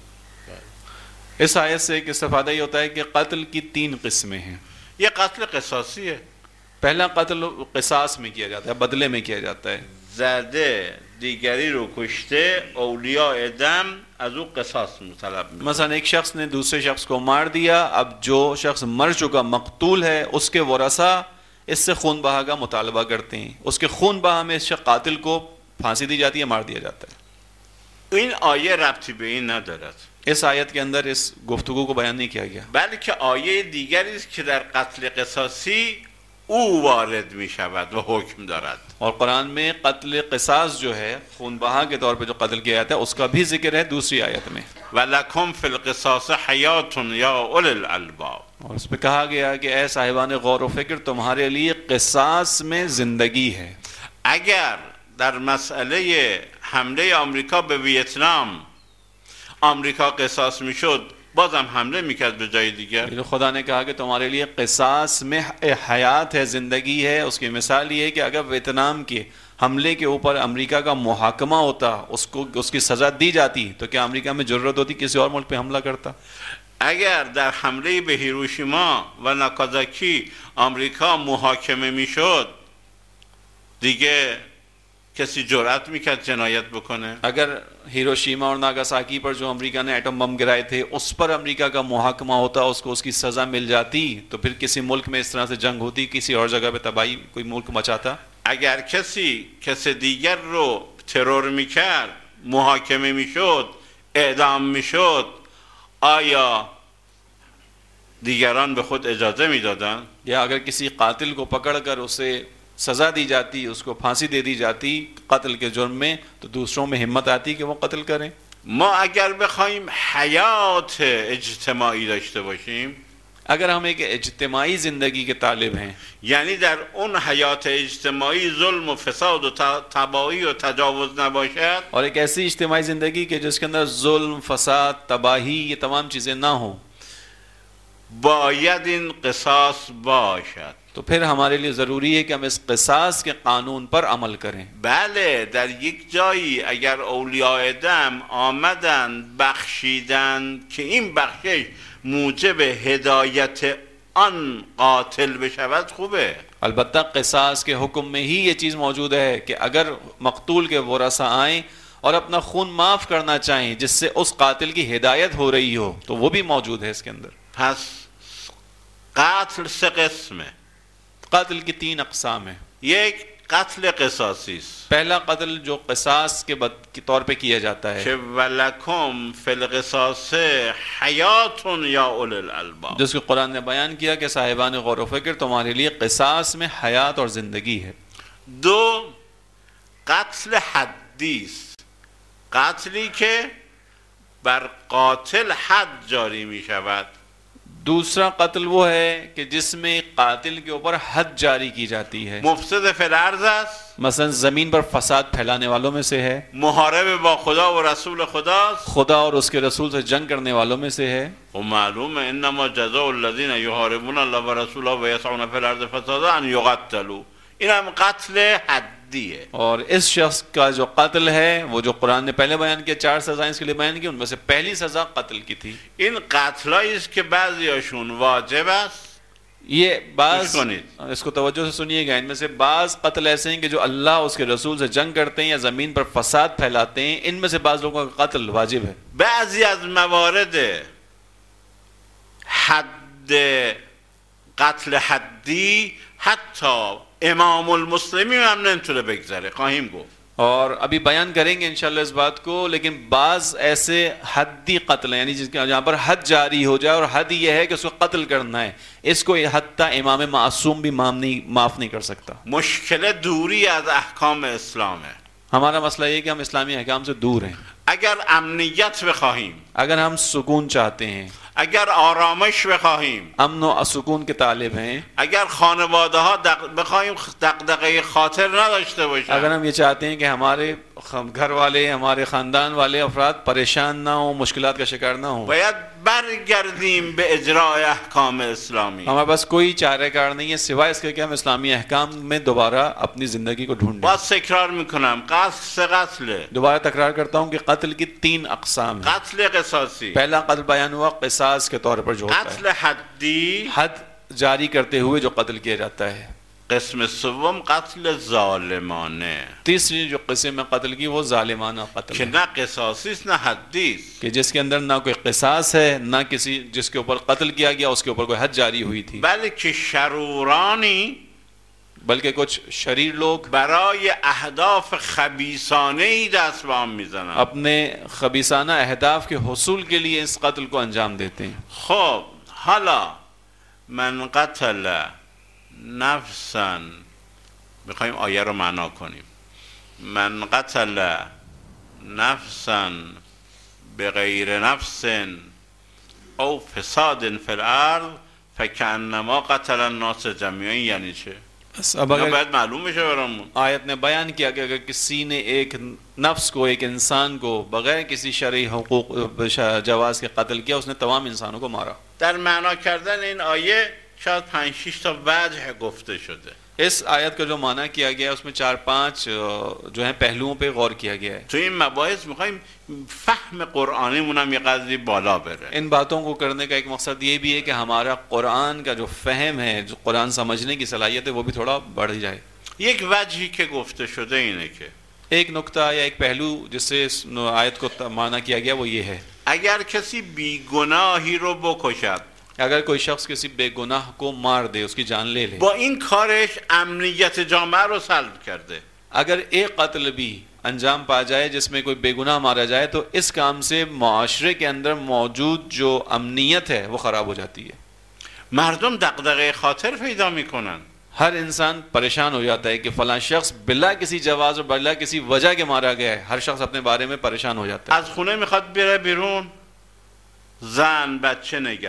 इस आयत से एक इस्तेफादा ये होता है कि कत्ल की तीन किस्में हैं. ये قتل قصاصیه. पहला कत्ल क़िसास में किया जाता है, बदले में किया जाता है. زده دیگری رو کشته، اولیاء دم از او قصاص طلب می‌کنن. मसलन एक शख्स ने दूसरे शख्स को मार दिया, अब जो शख्स मर चुका मकतूल है उसके वरसा इससे खून बहा का मुतालबा करते हैं. उसके खून बहा में इस कातिल को फांसी दी जाती है, मार दिया जाता है. این آیه ربطی به این ندارد. इस आयत के अंदर इस गुफ्तगू को बयान नहीं किया गया. بلکه آیه دیگری است که در قتل قصاصی او وارد می شود و حکم دارد. और कुरान में कत्ल क़िसास जो है, खून बहा के तौर पे जो कत्ल किया जाता है, उसका भी जिक्र है दूसरी आयत में. ولکم فی القصاص حیات یا اولی الالباب. और उस पर कहा गया कि ऐ साहिबान गौर व फिक्र, तुम्हारे लिए क़िसास में ज़िंदगी है. اگر در مسئله حمله آمریکا به ویتنام آمریکا قصاص میشد، بازم حمله میکرد به جای دیگر. लेकिन खुदा ने कहा कि तुम्हारे लिए क़िसास में हयात है, ज़िंदगी है. उसकी मिसाल ये है कि अगर वियतनाम के हमले के ऊपर अमेरिका का मुहाकमा होता, उसको उसकी सज़ा दी जाती, तो क्या अमेरिका में ज़रूरत होती किसी और मुल्क पे हमला करता? اگر در حمله به هیروشیما و ناکازاکی آمریکا محاکمه میشد، دیگه کسی جرأت میکرد جنایت بکنه؟ अगर हिरोशिमा और नागासाकी पर जो अमेरिका ने एटम बम गिराए थे उस पर अमेरिका का मुहाकमा होता, उसको उसकी सज़ा मिल जाती, तो फिर किसी मुल्क में इस तरह से जंग होती, किसी और जगह पे तबाही कोई मुल्क मचाता? اگر کسی کسی دیگر رو ترور میکرد، محاکمه میشد، اعدام میشد، آیا دیگران به خود اجازه میدادن؟ या अगर किसी कातिल को पकड़ कर उसे सज़ा दी जाती, उसको फांसी दे दी जाती कत्ल के जुर्म में, तो दूसरों में हिम्मत आती कि वो कत्ल करें. ما اگر بخوایم حیات اجتماعی داشته باشیم، अगर हम एक इज्तिमाई जिंदगी के तालिब हैं, یعنی در اون حیات اجتماعی ظلم و فساد و تباهی و تجاوز نباشد، और एक ऐसी इज्तिमाई जिंदगी के जिसके अंदर जुल्म, फसाद, तबाही, ये तमाम चीजें ना हो, باید این قصاص باشد. तो फिर हमारे लिए जरूरी है कि हम इस क़िसास के कानून पर अमल करें. بله در یک جایی اگر اولیاء دم آمدند بخشیدند که این بخشش موجب هدایت آن قاتل بشود خوبه. अलबत्ता क़िसास के हुक्म में ही ये चीज़ मौजूद है कि अगर मकतूल के वरसा आएँ और अपना खून माफ़ करना चाहें जिससे उस कातिल की हिदायत हो रही हो, तो वो भी मौजूद है इसके अंदर. پس قتل سه قسمه. कातिल की तीन अक़साम है. یک قتل قصاصی است पहला कत्ल जो क़िसास के बद के तौर पे किया जाता है, که ولکم فی القصاص حیات یا اولی الالباب، जिसको कुरान ने बयान किया कि साहिबान गौर व फिक्र तुम्हारे लिए क़िसास में हयात और ज़िंदगी है. دو قتل حدی است، قتلی که بر قاتل حد جاری می شود. दूसरा कत्ल वो है कि जिसमें कातिल के ऊपर हद जारी की जाती है. مفسد فی الارض است، मसलन जमीन पर फसाद फैलाने वालों में से है, محارب با خدا و رسول خداست. खुदा और उसके रसूल से जंग करने वालों में से है. و معلومه انما جزاء الذين يحاربون الله ورسوله ويسعون في الارض فسادا ان يقتلوا. این هم قتل حدیه. और इस शख्स का जो कत्ल है वो जो कुरान ने पहले बयान किया, चार सजाएं इसके लिए बयान की, उनमें से पहली सजा कत्ल की थी. این قتلایی است که بعضیاشون واجب است. ये बाज कुछ को नहीं. इसको तवज्जो से सुनिएगा, इनमें से बाज कत्ल ऐसे हैं कि जो अल्लाह उसके रसूल से जंग करते हैं या जमीन पर फसाद फैलाते हैं, इनमें से बाज लोगों का कत्ल वाजिब है. بعضی از موارد حد قتل حدی حتی امام المسلمی هم نمیتونه بگذره، خواهیم گفت. और अभी बयान करेंगे इंशाल्लाह इस बात को, लेकिन बाज ऐसे हद्दी कत्ल यानी जिसके जहाँ पर हद जारी हो जाए और हद यह है कि उसको कत्ल करना है, इसको हत्ता इमाम मासूम भी माफ नहीं माफ नहीं कर सकता. مشکل دوری از احکام اسلامه. हमारा मसला ये कि हम इस्लामी अहकाम से दूर हैं. اگر امنیت بخواهیم، अगर हम सुकून चाहते हैं, اگر آرامش بخواهیم، अमन और सुकून के तालिब हैं, اگر خانواده ها دق... بخواهیم دغدغه خاطر نداشته باشن، अगर हम ये चाहते हैं कि हमारे घर वाले, हमारे ख़ानदान वाले अफराद परेशान ना हो, मुश्किलात का शिकार ना हो, باید برگردیم به اجرای احکام اسلامی. हमारे पास कोई चारेकार नहीं है सिवाय इसके कि हम इस्लामी अहकाम में दोबारा अपनी ज़िंदगी को ढूंढें. باز تکرار میکنم، قتل سه قتله. दोबारा तकरार करता हूँ कि कत्ल की तीन अक़साम है. قتل قصاصی، पहला कत्ल बयान हुआ क़िसास के तौर पर जो होता है, قتل حدی، हद जारी करते हुए जो कत्ल किया जाता है. قسم سوم قتل ظالمانه तीसरी जो किस्म में कत्ल की वो जालिमाना कत्ल که है نه قصاصی است نه حدی است. कि जिसके अंदर ना कोई क़िसास है, ना किसी जिसके ऊपर कत्ल किया गया उसके ऊपर कोई हद जारी हुई थी, بلکه شرورانی बल्कि कुछ शरीर लोग برای اهداف خبیثانه ای دست به آن میزنند. अपने खबीसाना अहदाफ के हुसूल के लिए इस कत्ल को अंजाम देते हैं. خب حالا من قتل نفسا، میخوایم آیه رو معنا کنیم، من قتل نفسا بغیر نفس او فساد فی الارض فکأنما قتل الناس جمیعا. یعنی چه؟ बस अब اینا अगर باید معلوم بشه برامون. आयत ने बयान किया कि अगर किसी ने एक नफ्स को, एक इंसान को बगैर किसी शरई हुकूक जवाज के कत्ल किया, उसने तमाम इंसानों को मारा. در معنا کردن این آیه شاید پنج شش تا وجه گفته شده. इस आयत का जो माना किया गया है उसमें चार पांच जो है पहलुओं पे गौर किया गया है. تو این مباحث میخوایم فهم قرآنیمون هم یه قدری بالا بره. इन बातों को करने का एक मकसद ये भी है कि हमारा कुरान का जो फहम है, जो कुरान समझने की सलाहियत है, वो भी थोड़ा बढ़ जाए. یک وجهی که گفته شده اینه که एक नुक्ता या एक पहलू जिससे इस आयत को माना किया गया वो ये है, اگر کسی بیگناهی رو بکشد، अगर कोई शख्स किसी बेगुनाह को मार दे, उसकी जान ले ले, با این کارش امنیت جامعه رو سلب کرده. अगर एक कत्ल भी अंजाम पा जाए जिसमें कोई बेगुनाह मारा जाए, तो इस काम से माशरे के अंदर मौजूद जो अमनीयत है वो ख़राब हो जाती है. مردم دغدغه خاطر پیدا میکنن. हर इंसान परेशान हो जाता है कि फलां शख्स बिला किसी जवाज और बिला किसी वजह के मारा गया है. हर शख्स अपने बारे में परेशान हो जाता है. از خونه میخواد بره بیرون، زن بچه نگران.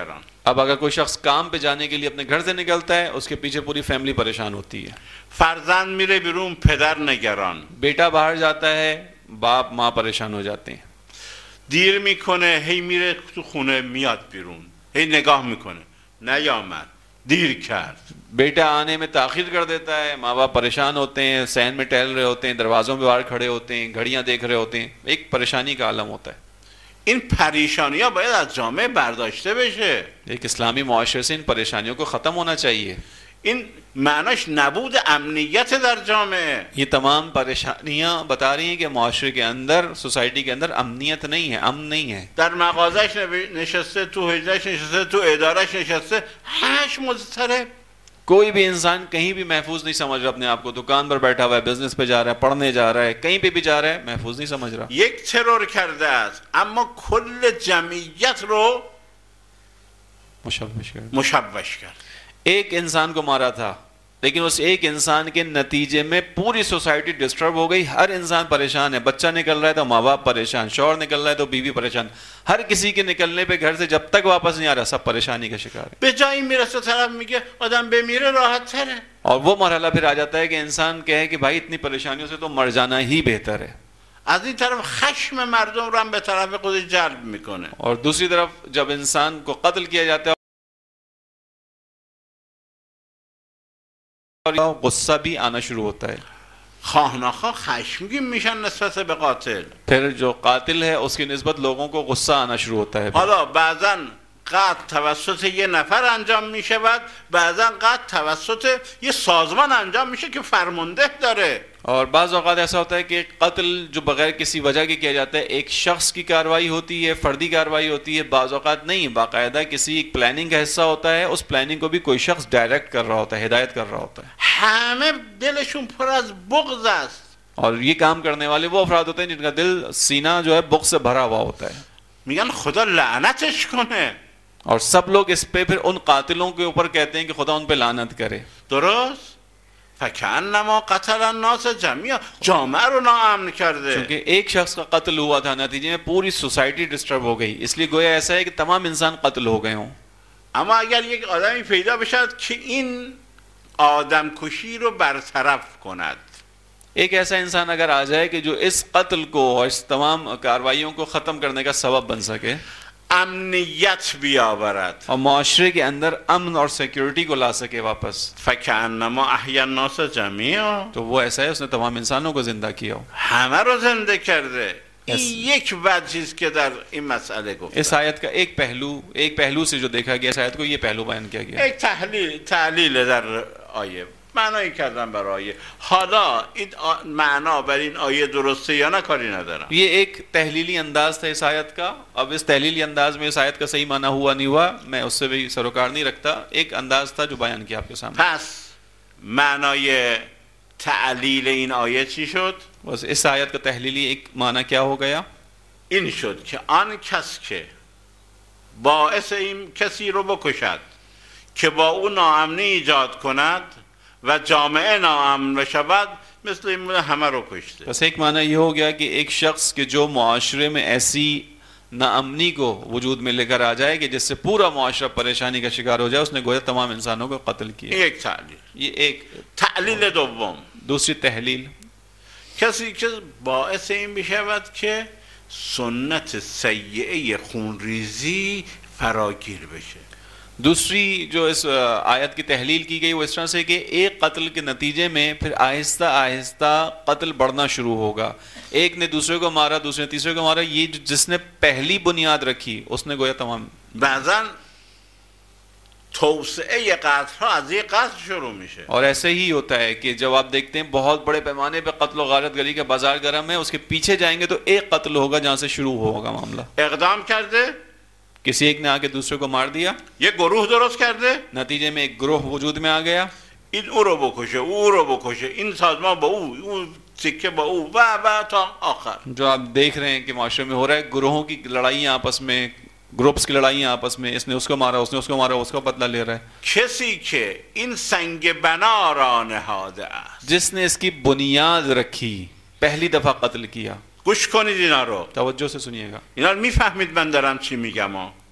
अब अगर कोई शख्स काम पे जाने के लिए अपने घर से निकलता है, उसके पीछे पूरी फैमिली परेशान होती है। فرزند میره بیرون پدر نگران، बेटा बाहर जाता है, बाप माँ परेशान हो जाते हैं। دیر میکنه هی میره تو خونه میاد بیرون هی نگاه میکنه نیامد دیر کرد. बेटा आने में ताखिर कर देता है, माँ बाप परेशान होते हैं, सहन में टहल रहे होते हैं, दरवाजों पे बाहर खड़े होते हैं, घड़ियां देख रहे होते हैं, एक परेशानी का आलम होता है। این پریشانی ها باید از جامعه برداشته بشه. एक इस्लामी मुआशरे से इन परेशानियों को ख़त्म होना चाहिए। این معناش نبود امنیت در جامعه. ये तमाम परेशानियां बता रही हैं कि मुआशरे के अंदर, सोसाइटी के अंदर अमनियत नहीं है, अमन नहीं है। در مغازش نشسته، تو حجرش نشسته، تو ادارش نشسته، همش مضطرب. कोई भी इंसान कहीं भी महफूज नहीं समझ रहा अपने आप को। दुकान पर बैठा हुआ है, बिजनेस पे जा रहा है, पढ़ने जा रहा है, कहीं पे भी जा रहा है, महफूज नहीं समझ रहा। یک ترور کرده است اما کل جمعیت رو मुशव्विश कर مشوش کرد. एक इंसान को मारा था, लेकिन उस एक इंसान के नतीजे में पूरी सोसाइटी डिस्टर्ब हो गई। हर इंसान परेशान है, बच्चा निकल रहा है तो माँ बाप परेशान, शौहर निकल रहा है तो बीवी परेशान, हर किसी के निकलने पे घर से जब तक वापस नहीं आ रहा सब परेशानी का शिकार है। به جایی میرسه طرف میگه آدم بمیره راحت تره. और वो मरहला फिर आ जाता है कि इंसान कहे कि भाई इतनी परेशानियों से तो मर जाना ही बेहतर है। از این طرف خشم مردم رو هم به طرف خودش جلب میکنه. और दूसरी तरफ जब इंसान को कत्ल किया जाता है और गुस्सा भी आना शुरू होता है। خواه نخواه خشمگین میشن نسبت به قاتل. फिर जो कातिल है उसकी निस्बत लोगों को गुस्सा आना शुरू होता है। حالا بعضا قتل توسط یه نفر انجام میشه، بعد بعضا قتل توسط یه سازمان انجام میشه که فرمانده داره. और बाज़ औक़ात ऐसा होता है कि कत्ल जो बगैर किसी वजह के किया जाता है, एक शख्स की कार्रवाई होती है, फर्दी कार्रवाई होती है, बाज़ औक़ात नहीं, बाकायदा किसी एक प्लानिंग का हिस्सा होता है, उस प्लानिंग को भी कोई शख्स डायरेक्ट कर रहा होता है, हिदायत कर रहा होता है। همه دلشون پر از بغض است. और ये काम करने वाले वो अफराद होते हैं जिनका दिल, सीना जो है बुग़्ज़ से भरा हुआ होता है। میگن خدا لعنتش کنه. और सब लोग इस पे फिर उन कातिलों के ऊपर कहते हैं कि खुदा उन पे लानत करे। درست؟ فکأنما قتل الناس جميعا، جامعه رو ناامن کرده. क्योंकि एक शख्स का कत्ल हुआ था, नतीजे में पूरी सोसाइटी डिस्टर्ब हो गई, इसलिए गोया ऐसा है कि तमाम इंसान कत्ल हो गए हों। اما اگر یک آدمی پیدا بشد که این آدم کشی رو برطرف کند، एक ऐसा इंसान अगर आ जाए कि जो इस कत्ल को और इस तमाम कार्रवाइयों को ख़त्म करने का सबब बन सके, امنیت بیاورد، और माशरे के अंदर अमन और सिक्योरिटी को ला सके वापस, فکأنما احیا الناس جميعا، तो वो ऐसा है उसने तमाम इंसानों को जिंदा किया हो। همه رو زنده کرده. این یک وجهی است که در این مسئله گفت. इस आयत का एक पहलू, एक पहलू से जो देखा गया, इस आयत को ये पहलू बयान किया गया। یک تحلیل تعلیل در آیه معنایی کردم برای آیه. حالا این معنا بر این آیه درسته یا نه کاری ندارم. ये एक तहलीली अंदाज था इस आयत का। अब इस तहलीली अंदाज में इस आयत का सही माना हुआ नहीं हुआ, मैं उससे भी सरोकार नहीं रखता। एक अंदाज था जो बयान किया आपके सामने। پس معنای تعلیل این آیه چی شد؟ बस इस आयत का तहलीली एक माना क्या हो गया؟ این شد که آن کس که باعث این کسی رو بکشد که با او ناامنی ایجاد کند و جامعه ناامن بشود، مثل این همه رو کشته. बस एक माना ये हो गया कि एक शख्स के जो मुआशरे में ऐसी नाअमनी को वजूद में लेकर आ जाए कि जिससे पूरा मुआशरा परेशानी का शिकार हो जाए, उसने गोया तमाम इंसानों को कत्ल किया। این یک تعلیل. ये एक تعلیل دوم، दूसरी तहलील, کسی که باعث این بشود که سنت سیئه خونریزی فراگیر بشه. दूसरी जो इस आयत की तहलील की गई वो इस तरह से कि एक कत्ल के नतीजे में फिर आहिस्ता आहिस्ता कत्ल बढ़ना शुरू होगा। एक ने दूसरे को मारा, दूसरे ने तीसरे को मारा, ये जिसने पहली बुनियाद रखी उसने गोया तमाम। بعضا توسعه قتل ها از یک قتل شروع میشه. और ऐसे ही होता है कि जब आप देखते हैं बहुत बड़े पैमाने पे कत्ल व गारत गली का बाजार गर्म है, उसके पीछे जाएंगे तो एक कत्ल होगा जहां से शुरू होगा मामला। اقدام کرده، किसी एक ने आके दूसरे को मार दिया, یک گروه درست کرده، नतीजे में एक ग्रोह वजूद में आ गया, این او رو بکشه، او رو بکشه، این سازمان با او، اون سکه با او و و تا آخر. जो आप देख रहे हैं कि माशरे में हो रहा है, ग्रोहों की लड़ाइयाँ आपस में, ग्रुप्स की लड़ाइयाँ आपस में, इसने उसको मारा, उसने उसको मारा, उसका बदला ले रहा है। کسی که این سنگ بنا را نهاده است، जिसने इसकी बुनियाद रखी, पहली दफा कत्ल किया। گوش کنید اینا رو، तवज्जो से सुनिएगा। اینا رو میفهمید من دارم چی میگم ها.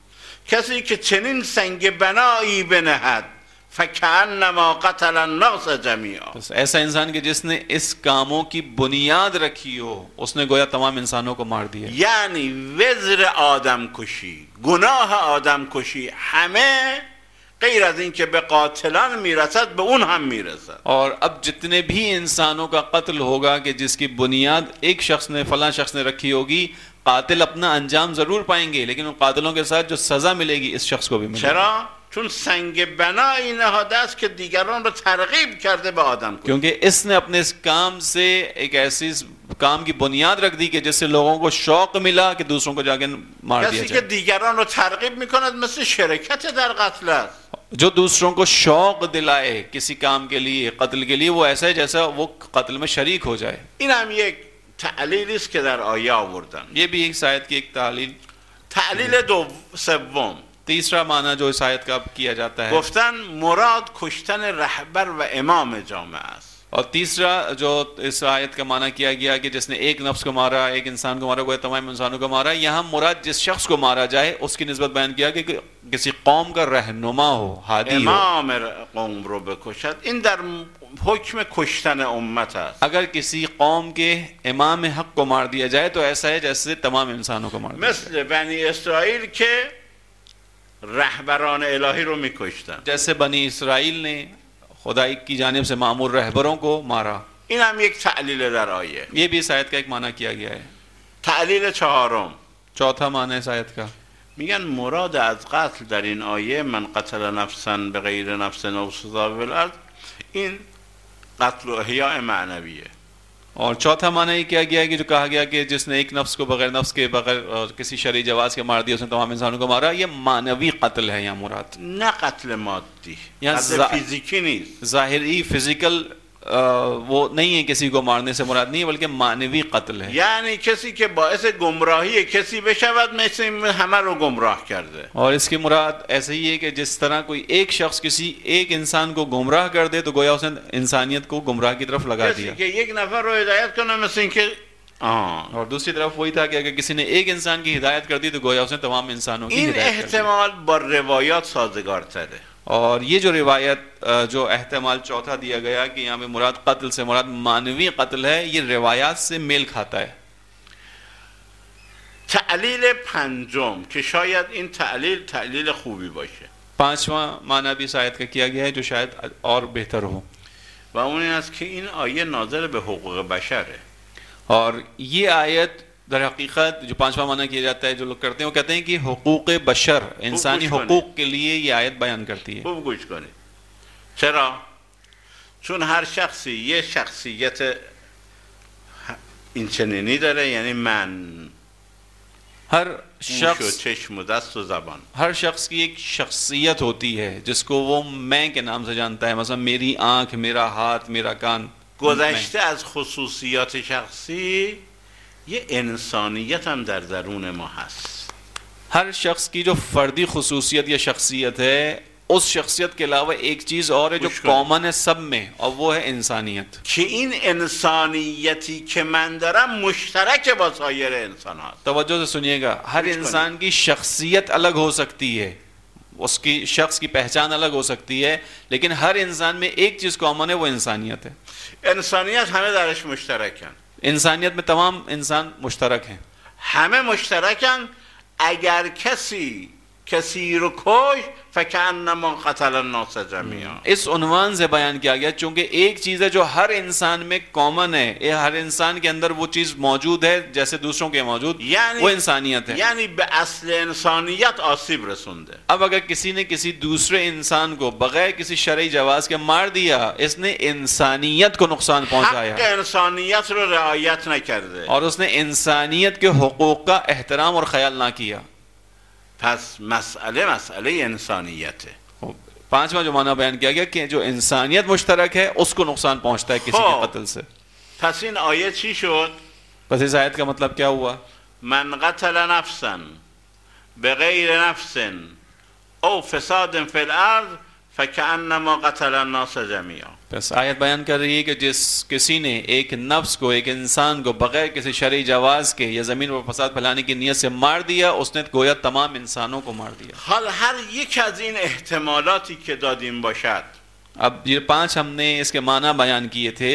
کسی که چنین سنگ بنایی بنهد فکأنما قتل الناس جمیعا. बस ऐसा इंसान कि जिसने इस कामों की बुनियाद रखी हो उसने गोया तमाम इंसानों को मार दिया. یعنی وزر آدم کشی، گناه آدم کشی، همه غیر از این که به قاتلان میرسد به اون هم میرسد. और अब जितने भी इंसानों का कत्ल होगा कि जिसकी बुनियाद एक शख्स ने फलां शख्स ने रखी होगी, कातिल अपना अंजाम जरूर पाएंगे लेकिन उन कातिलों के साथ जो सजा मिलेगी इस शख्स को भी मिलेगी. چرا؟ چون سنگ بنایی نهاده است که دیگران رو ترغیب کرده به آدم کشی. क्योंकि इसने अपने इस काम से एक ऐसी काम की बुनियाद रख दी कि जिससे लोगों को शौक मिला कि दूसरों को जाके मार दिया کسی که जाए. دیگران رو ترغیب میکند مثل شرکت در قتل است. जो दूसरों को शौक दिलाए किसी काम के लिए, कत्ल के लिए, वो ऐसा है जैसा वो कत्ल में शरीक हो जाए. این هم یک تعلیلی است که در آیه آوردن. ये भी एक शायद की एक तालील. تعلیل دو سوم तीसरा माना जो इस आयत का किया जाता है, گفتن مراد کشتن رهبر و امام جامعه است. और तीसरा जो इस आयत का माना किया गया कि जिसने एक नफ्स को मारा, एक इंसान को मारा, वो तमाम इंसानों को मारा, यहाँ मुराद जिस शख्स को मारा जाए उसकी निस्बत बयान किया कि किसी कौम का रहनुमा हो, हादी हो. امام قوم رو بکشد، این در حکم کشتن امت است. अगर किसी कौम के इमाम हक को मार दिया जाए तो ऐसा है जैसे तमाम इंसानों को मार दिया जाए. مثل بنی اسرائیل که رهبران الهی رو میکشتن. जैसे बनी इसराइल ने खुदाई की जानिब से मामूर रहबरों को मारा. این هم یک تعلیل در آیه. ये भी इस आयत का एक माना किया गया है. تعلیل چهارم चौथा माना इस आयत का, میگن مراد از قتل در این آیه من قتل نفسا به غیر نفس او سزا بالارض، این قتل و احیاء معنویه. और चौथा माना ये किया गया कि जो कहा गया कि जिसने एक नफ्स को बगैर नफ्स के बगैर किसी शरई जवाज के मार दिया उसने तमाम इंसानों को मारा, ये मानवी कत्ल है यहाँ मुराद. نه قتل مادی، یا قتل ز- فیزیکی نیست. ظاहरी फिजिकल वो नहीं है, किसी को मारने से मुराद नहीं है बल्कि मानवी कत्ल है. یعنی کسی که باعث گمراهی کسی بشود مثل این همه رو گمراه کرده. और इसकी मुराद ऐसे ही है कि जिस तरह कोई एक शख्स किसी एक इंसान को गुमराह कर दे तो गोया उसने इंसानियत को गुमराह की तरफ लगा کسی दिया. که یک نفر رو هدایت کنه مثل این که آه और दूसरी तरफ वही था कि अगर किसी ने एक इंसान की हिदायत कर दी तो गोया उसने तमाम इंसानों की این हिदायत कर दी. احتمال با روایات سازگارتره. और ये जो रिवायत जो एहतमाल चौथा दिया गया कि यहाँ पे मुराद कत्ल से मुराद मानवी कत्ल है, ये रिवायात से मेल खाता है. تعلیل پنجم که شاید این تعلیل تعلیل خوبی باشه पांचवा माना भी इस आयत का किया गया है जो शायद और बेहतर हो, و اون این است که این آیه ناظر به حقوق بشره. और ये आयत दर हकीकत जो पांचवा माना किया जाता है जो लोग करते हैं वो कहते हैं कि हुकूक बशर, इंसानी हुकूक के लिए ये आयत बयान करती है. خوب گوش کنید. چرا؟ چون هر شخصی یه شخصیت این چنینی داره، یعنی من، हर گوش و शख्स چشم و دست و زبان. हर शख्स की एक शख्सियत होती है जिसको वो मैं के नाम से जानता है. मतलब मेरी आंख, मेरा हाथ, मेरा कान. گذشته از خصوصیات شخصی یه انسانیت هم در درون ما هست. हर शख्स की जो फर्दी खसूसियत या शख्सियत है उस शख्सियत के अलावा एक चीज और है जो खुश करो। कॉमन है सब में, और वो है इंसानियत. که این انسانیتی که من دارم مشترک با سایر انسان هست. तवज्जो से सुनिएगा, हर खुश इंसान की शख्सियत अलग हो सकती है, उसकी शख्स की पहचान अलग हो सकती है, लेकिन हर इंसान में एक चीज कॉमन है, वो इंसानियत है. انسانیت همه درش مشترکن. इंसानियत में तमाम इंसान मुश्तरक हैं. همه مشترکن. اگر کسی کسی رو کش فکأنما قتل الناس جمیعا. इस उन्वान से बयान किया गया चूंकि एक चीज है जो हर इंसान में कॉमन है, ये हर इंसान के अंदर वो चीज मौजूद है जैसे दूसरों के मौजूद, یعنی वो इंसानियत है. یعنی به اصل انسانیت آسیب رسونده. अब अगर किसी ने किसी दूसरे इंसान को बगैर किसी शरई जवाज के मार दिया, इसने इंसानियत को नुकसान حق पहुंचाया انسانیت رو رعایت نکرده. और उसने इंसानियत के हुकूक का एहतराम और ख्याल ना किया. پس مسئله مسئله انسانیته. पांचवा जो माना बयान किया गया कि जो इंसानियत मुश्तरक है उसको नुकसान पहुंचता है किसी के हाँ। कत्ल से. پس این آیه چی شد؟ बस इस आयत का मतलब क्या हुआ? من قتل نفسا بغیر نفس او فساد فی الارض فکأنما قتل الناس جمیعا. बस आयत बयान कर रही है कि जिस किसी ने एक नफ्स को, एक इंसान को बगैर किसी शरई जवाज के या ज़मीन पर फसाद फैलाने की नीयत से मार दिया, उसने गोया तमाम इंसानों को मार दिया. حال هر یک از این احتمالاتی که دادیم باشد، अब ये पांच हमने इसके माना बयान किए थे.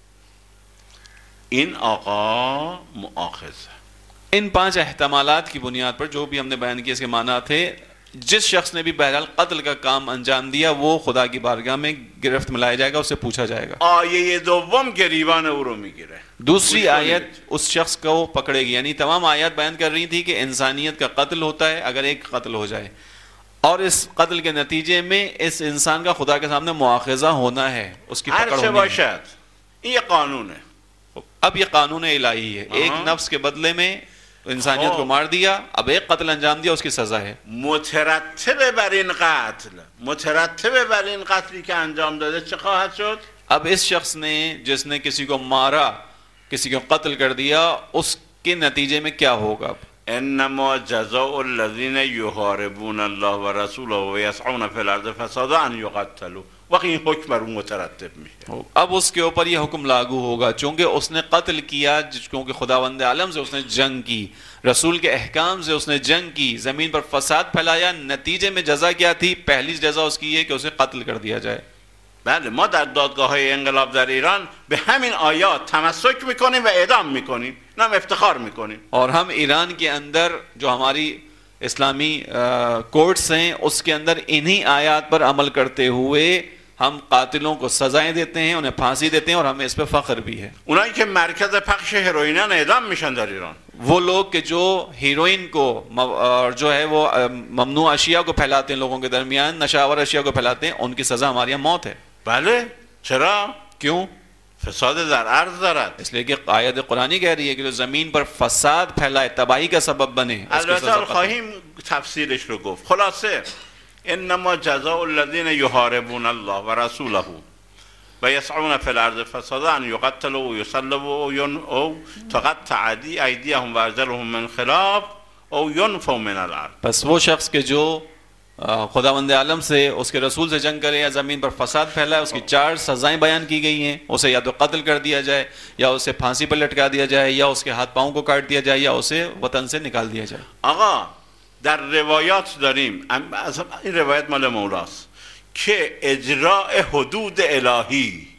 این آقا مؤاخذه. इन पांच एहतमालात की बुनियाद पर जो भी हमने बयान किए इसके माना थे, जिस शख्स ने भी बहरहाल कत्ल का काम अंजाम दिया वो खुदा की बारगाह में गिरफ्त में लाया जाएगा, उससे पूछा जाएगा. آیه دوم گریبان او رو میگیره. दूसरी आयत उस शख्स को पकड़ेगी. यानी तमाम आयत बयान कर रही थी कि इंसानियत का कत्ल होता है अगर एक कत्ल हो जाए, और इस कत्ल के नतीजे में इस इंसान का खुदा के सामने मुआखज़ा होना है, उसकी هر पकड़ چه होनी है. باشد این یه قانونه. अब ये कानून इलाही है. एक नफ्स के बदले में इंसानियत को मार दिया, अब एक कत्ल अंजाम दिया, उसकी सजा है. مترتب بر این قتل، مترتب بر این قتلی که انجام داده چه خواهد شد؟ अब इस शख्स ने जिसने किसी को मारा, किसी को कत्ल कर दिया, उसके नतीजे में क्या होगा? انما جزاء الذين يحاربون الله ورسوله ويسعون في الارض فسادا ان يقتلوا. وقتی این حکم بر اون مترتب میشه، अब उसके ऊपर यह हुक्म लागू होगा चूंकि उसने कत्ल किया, क्योंकि खुदावंद आलम से उसने जंग की, रसूल के अहकाम से उसने जंग की, जमीन पर फसाद फैलाया. नतीजे में जजा क्या थी? पहली जजा उसकी है कि उसे कत्ल कर दिया जाए. بله ما در دادگاه های انقلاب در ایران به همین آیات تمسک میکنیم و اعدام میکنیم، نام افتخار میکنیم. और हम ईरान के अंदर जो हमारी इस्लामी कोर्ट्स हैं उसके अंदर इन्हीं आयात पर अमल करते हुए हम कातिलों को सजाएं देते हैं, उन्हें फांसी देते हैं, और हमें इस पर फख्र भी है. اونایی که مرکز پخش هروئینن اعدام میشن در ایران. वो लोग के जो हीरोइन को और जो है वो ममनू अशिया को फैलाते हैं, लोगों के दरमियान नशावर अशिया को फैलाते हैं, उनकी सजा हमारे यहाँ मौत है. بله چرا؟ क्यों? فساد در عرض دارد. इसलिए कि आयत कुरानी कह रही है कि जो जमीन पर फसाद फैलाए, तबाही का सबब बने, उसकी البته सजा خواهیم تفسیرش رو گفت. خلاصه انما جزاء الذين يحاربون الله ورسوله و يسعون في الارض فسادا ان يقتلوا ويصلبوا او تقطع ايديهم وارجلهم من خلاف او ينفوا من الارض. बस वो शख्स के जो खुदावंद आलम से, उसके रसूल से जंग करे या ज़मीन पर फसाद फैलाए, उसकी चार सज़ाएं बयान की गई हैं. उसे या तो कत्ल कर दिया जाए, या उसे फांसी पर लटका दिया जाए, या उसके हाथ पाँव को काट दिया जाए, या उसे वतन से निकाल दिया जाए. آقا در روایات داریم، این روایت مال مولاست، که اجراء حدود الهی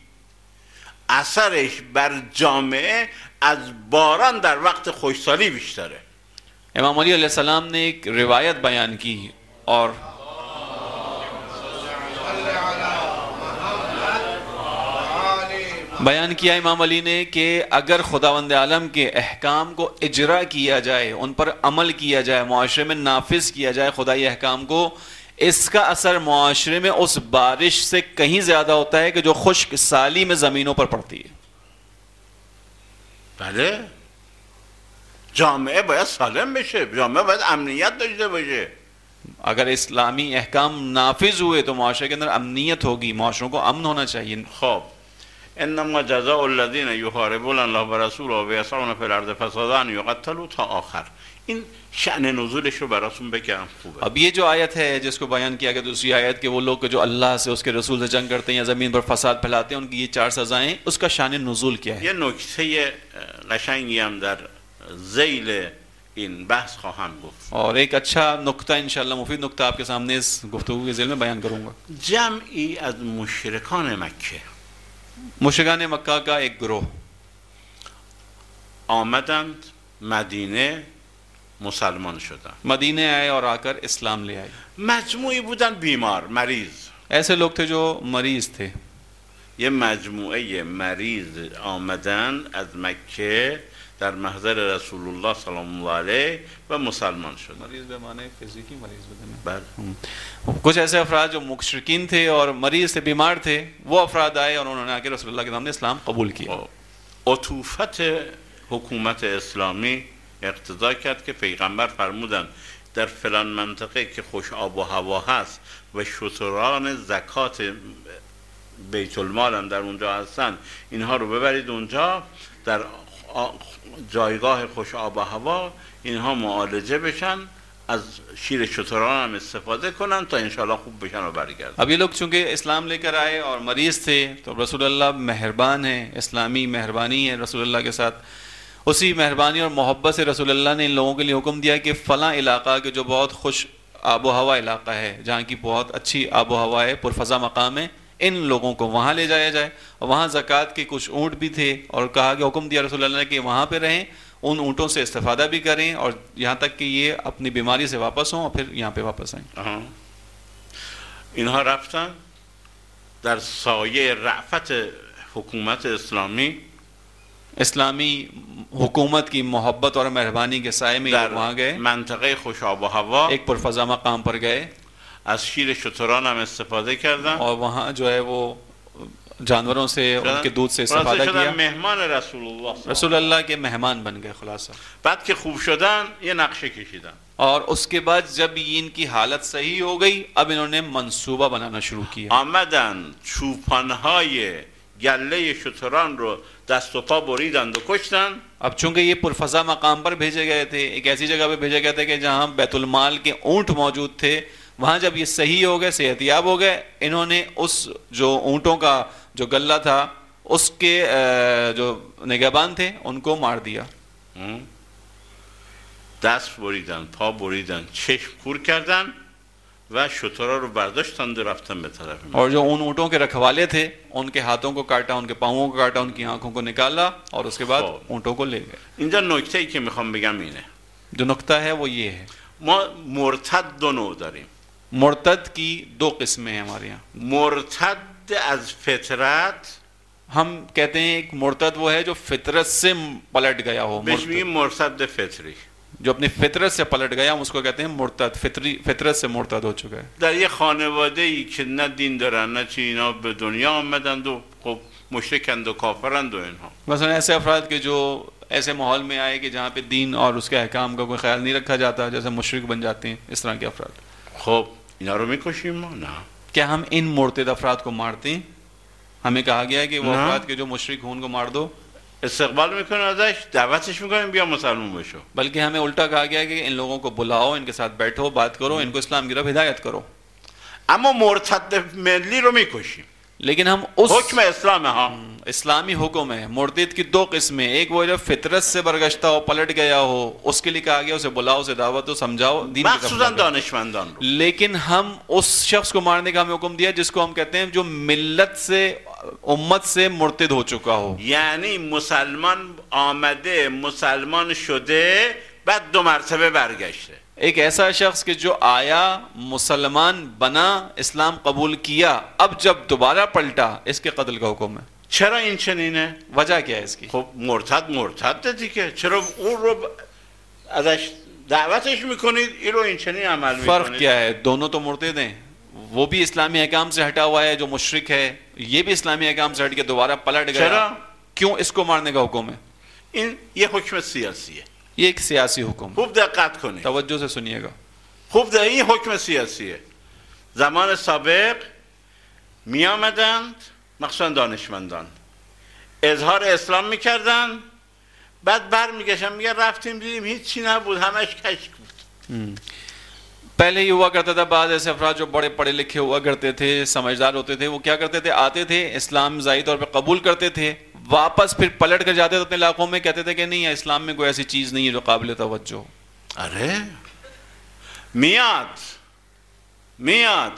اثرش بر جامعه از باران در وقت خوشسالی بیشتره. इमाम अली अलैहिस्सलाम ने एक रिवायत बयान की और बयान किया इमाम अली ने कि अगर खुदावंद आलम के अहकाम को इजरा किया जाए, उन पर अमल किया जाए, मुआशरे में नाफिज किया जाए खुदाई अहकाम को, इसका असर मुआशरे में उस बारिश से कहीं ज्यादा होता है कि जो खुश्क साली में जमीनों पर पड़ती है. بله جامعه باید سالم بشه، جامعه باید امنیت داشته باشه. अगर इस्लामी अहकाम नाफिज हुए तो मुआशरे के अंदर अमनीयत होगी, मुआशरों को अमन होना चाहिए. خب انما جزاء الذين يحاربون الله ورسوله ويسعون في الارض فسادا ان يقتلوا تا آخر. این شأن نزولش رو براتون بگم خوبه. अब ये जो आयत है जिसको बयान किया गया दूसरी आयत के वो लोग जो अल्लाह से उसके रसूल से जंग करते हैं या ज़मीन पर फसाद फैलाते हैं, उनकी ये चार सजाएं, उसका शान नुज़ूल क्या है. یه नکته قشنگی هم در ذیل این بحث خواهم گفت. और एक अच्छा नुक्ता इंशाअल्लाह मुफीद नुक्ता आपके सामने इस गुफ्तगू के ज़िल में बयान करूंगा. جمعی از مشرکان مکه मुशरिकान मक्का का एक ग्रोह آمدند مدینه، مسلمان شدند. मदीने आए और आकर इस्लाम ले आए. مجموعی بودن بیمار، مریض. ऐसे लोग थे जो मरीज थे. یه مجموعه مریض آمدن از مکه در محضر رسول الله صلی الله علیه و مسلمان شدند. मरीज बेमाने फिजिकी मरीज بله. कुछ ऐसे अफराद जो मुशरिकीन थे और मरीज थे, बीमार थे, वो अफराद आए और उन्होंने आके रसूलुल्लाह के सामने इस्लाम कबूल किया. عطوفت حکومت اسلامی اقتضا کرد که پیغمبر فرمودن در فلان منطقه که خوش آب و هوا هست و شتران زکات بیت المال هم در اونجا هستن، اینها رو ببرید اونجا، در جایگاه خوش آب و هوا اینها معالجه بشن از شیر شتران هم استفاده کنن تا انشاءالله خوب بشن و برگردن. अब ये लोग चूंकि इस्लाम लेकर आए और मरीज़ थे तो रसूलुल्लाह मेहरबान हैं, इस्लामी मेहरबानी है रसूलुल्लाह के साथ। उसी मेहरबानी और मोहब्बत से रसूलुल्लाह ने इन लोगों के लिए हुक्म दिया कि फ़लाँ इलाका के जो बहुत खुश आबो हवा इलाका है, जहाँ की बहुत अच्छी आबो हवा है, पुरफ़ज़ा मकाम है, इन लोगों को वहाँ ले जाया जाए। और वहाँ ज़कात के कुछ ऊँट भी थे और कहा कि हुक्म दिया रसूलुल्लाह ने कि वहाँ पे रहें, उन ऊँटों से इस्तेफादा भी करें और यहाँ तक कि ये अपनी बीमारी से वापस हों और फिर यहाँ पे वापस आएँ। اینها رفتن در سایه رأفت حکومت اسلامی इस्लामी हुकूमत की मोहब्बत और मेहरबानी के साए में در वहाँ गए, منطقه خوش آب و هوا एक पुरफ़ज़ा मकाम पर गए از شیر شتران هم استفاده کردن. और वहाँ जो है वो जानवरों से उनके दूध से خلاصه इस्तेफादा شدن किया, مهمان رسول الله صلی الله रसूल अल्लाह के मेहमान बन गए खुलासा। بعد که خوب شدن یه نقشه کشیدن. और उसके बाद जब ये इनकी हालत सही हो गई अब इन्होंने मंसूबा बनाना शुरू किया। آمدن چوپانهای گله شتران رو دست و پا بریدند و کشتن. अब चूंकि ये पुरफ़ज़ा मकाम पर भेजे गए थे, एक ऐसी जगह पे भेजे गए थे कि जहाँ बैतुल माल के ऊँट मौजूद थे, वहाँ जब ये सही हो गए, सेहतियाब हो गए, इन्होंने उस जो ऊँटों का जो गल्ला था उसके जो निगहबान थे उनको मार दिया। دست بریدن، پا بریدن، چشم کور کردن و شترها رو برداشتند و رفتن به طرف ما. और जो उन ऊँटों के रखवाले थे उनके हाथों को काटा, उनके पाँवों को काटा, उनकी आंखों को निकाला और उसके बाद ऊँटों को ले गए। اینجا نکته ای که میخوام بگم اینه، जो नुक्ता है वो ये है, ما مرتد دو نوع داریم. मुर्तद की दो किस्में हैं हमारे यहाँ। مرتد از فطرت हम कहते हैं एक मुर्तद वो है जो फितरत से पलट गया हो, بهش میگیم مرتد فطری. जो अपनी फितरत से पलट गया हम उसको कहते हैं मुर्तद, फितरी फितरत से मुर्तद हो चुका है। در یه خانواده ای که نه دین دارن نه چی، اینا به دنیا آمدند و خب مشرکند و کافرند و اینها. مثلا ऐसे अफराद के जो ऐसे माहौल में आए कि जहाँ पे दीन और उसके अहकाम का कोई ख्याल नहीं रखा जाता, जैसे मुशरिक बन जाते हैं, इस तरह के अफराद। خب اینا رو میکشیم ما؟ نه. क्या हम इन मुर्तद अफराद को मारते हैं? हमें कहा गया है कि वो ना। अफराद के जो मुशरिक हों उनको मार दो, استقبال میکنیم ازش، دعوتش میکنیم بیا مسلمان بشو. बल्कि हमें उल्टा कहा गया है कि इन लोगों को बुलाओ, इनके साथ बैठो, बात करो, इनको इस्लाम की तरफ हिदायत करो। اما مرتد ملی رو میکشیم. लेकिन हम उस حکم اسلام ها इस्लामी हुक्म है, मुर्तद की दो किस्में, एक वो जो फितरत से बरगश्ता हो, पलट गया हो, उसके लिए कहा गया उसे बुलाओ, उसे दावत दो, समझाओ, दीन की तरफ مخصوصا बुलाओ। دانشمندان رو. लेकिन हम उस शख्स को मारने का हमें हुक्म दिया जिसको हम कहते हैं जो मिल्लत से, उम्मत से मुर्तद हो चुका हो। یعنی مسلمان آمده مسلمان شده بعد دو مرتبه برگشته. एक ऐसा शख्स कि जो आया, मुसलमान बना, इस्लाम कबूल किया, अब जब दोबारा पलटा, इसके कत्ल का हुक्म है। چرا این چنینه؟ वजह क्या है इसकी? خب مرتد مرتد دیگه، چرا اون رو ازش دعوتش میکنید این رو این چنین عمل फर्क میکنید؟ क्या है? दोनों तो मुर्तद हैं, वो भी इस्लामी अहकाम से हटा हुआ है जो मुशरिक है, ये भी इस्लामी अहकाम से हट के दोबारा पलट गया, चलो। क्यों इसको मारने का हुक्म है? این یه حکم سیاسیه. ये एक सियासी हुक्म, خوب دقت کنید. तवज्जो से सुनिएगा। خوب ده این حکم سیاسیه. زمان سابق می آمدند مخصوصا دانشمندان اظهار اسلام میکردن، بعد بر میگشن میگه رفتیم دیدیم هیچی نبود، همش کشک بود. पहले ही हुआ करता था, बाद ऐसे अफराद जो बड़े पढ़े लिखे हुआ करते थे, समझदार होते थे, वो क्या करते थे, आते थे, इस्लाम ज़ाहिर तौर पे कबूल करते थे, वापस फिर पलट कर जाते थे अपने इलाकों में, कहते थे कि नहीं इस्लाम में कोई ऐसी चीज़ नहीं है जो काबिल तवज्जो। अरे میاد میاد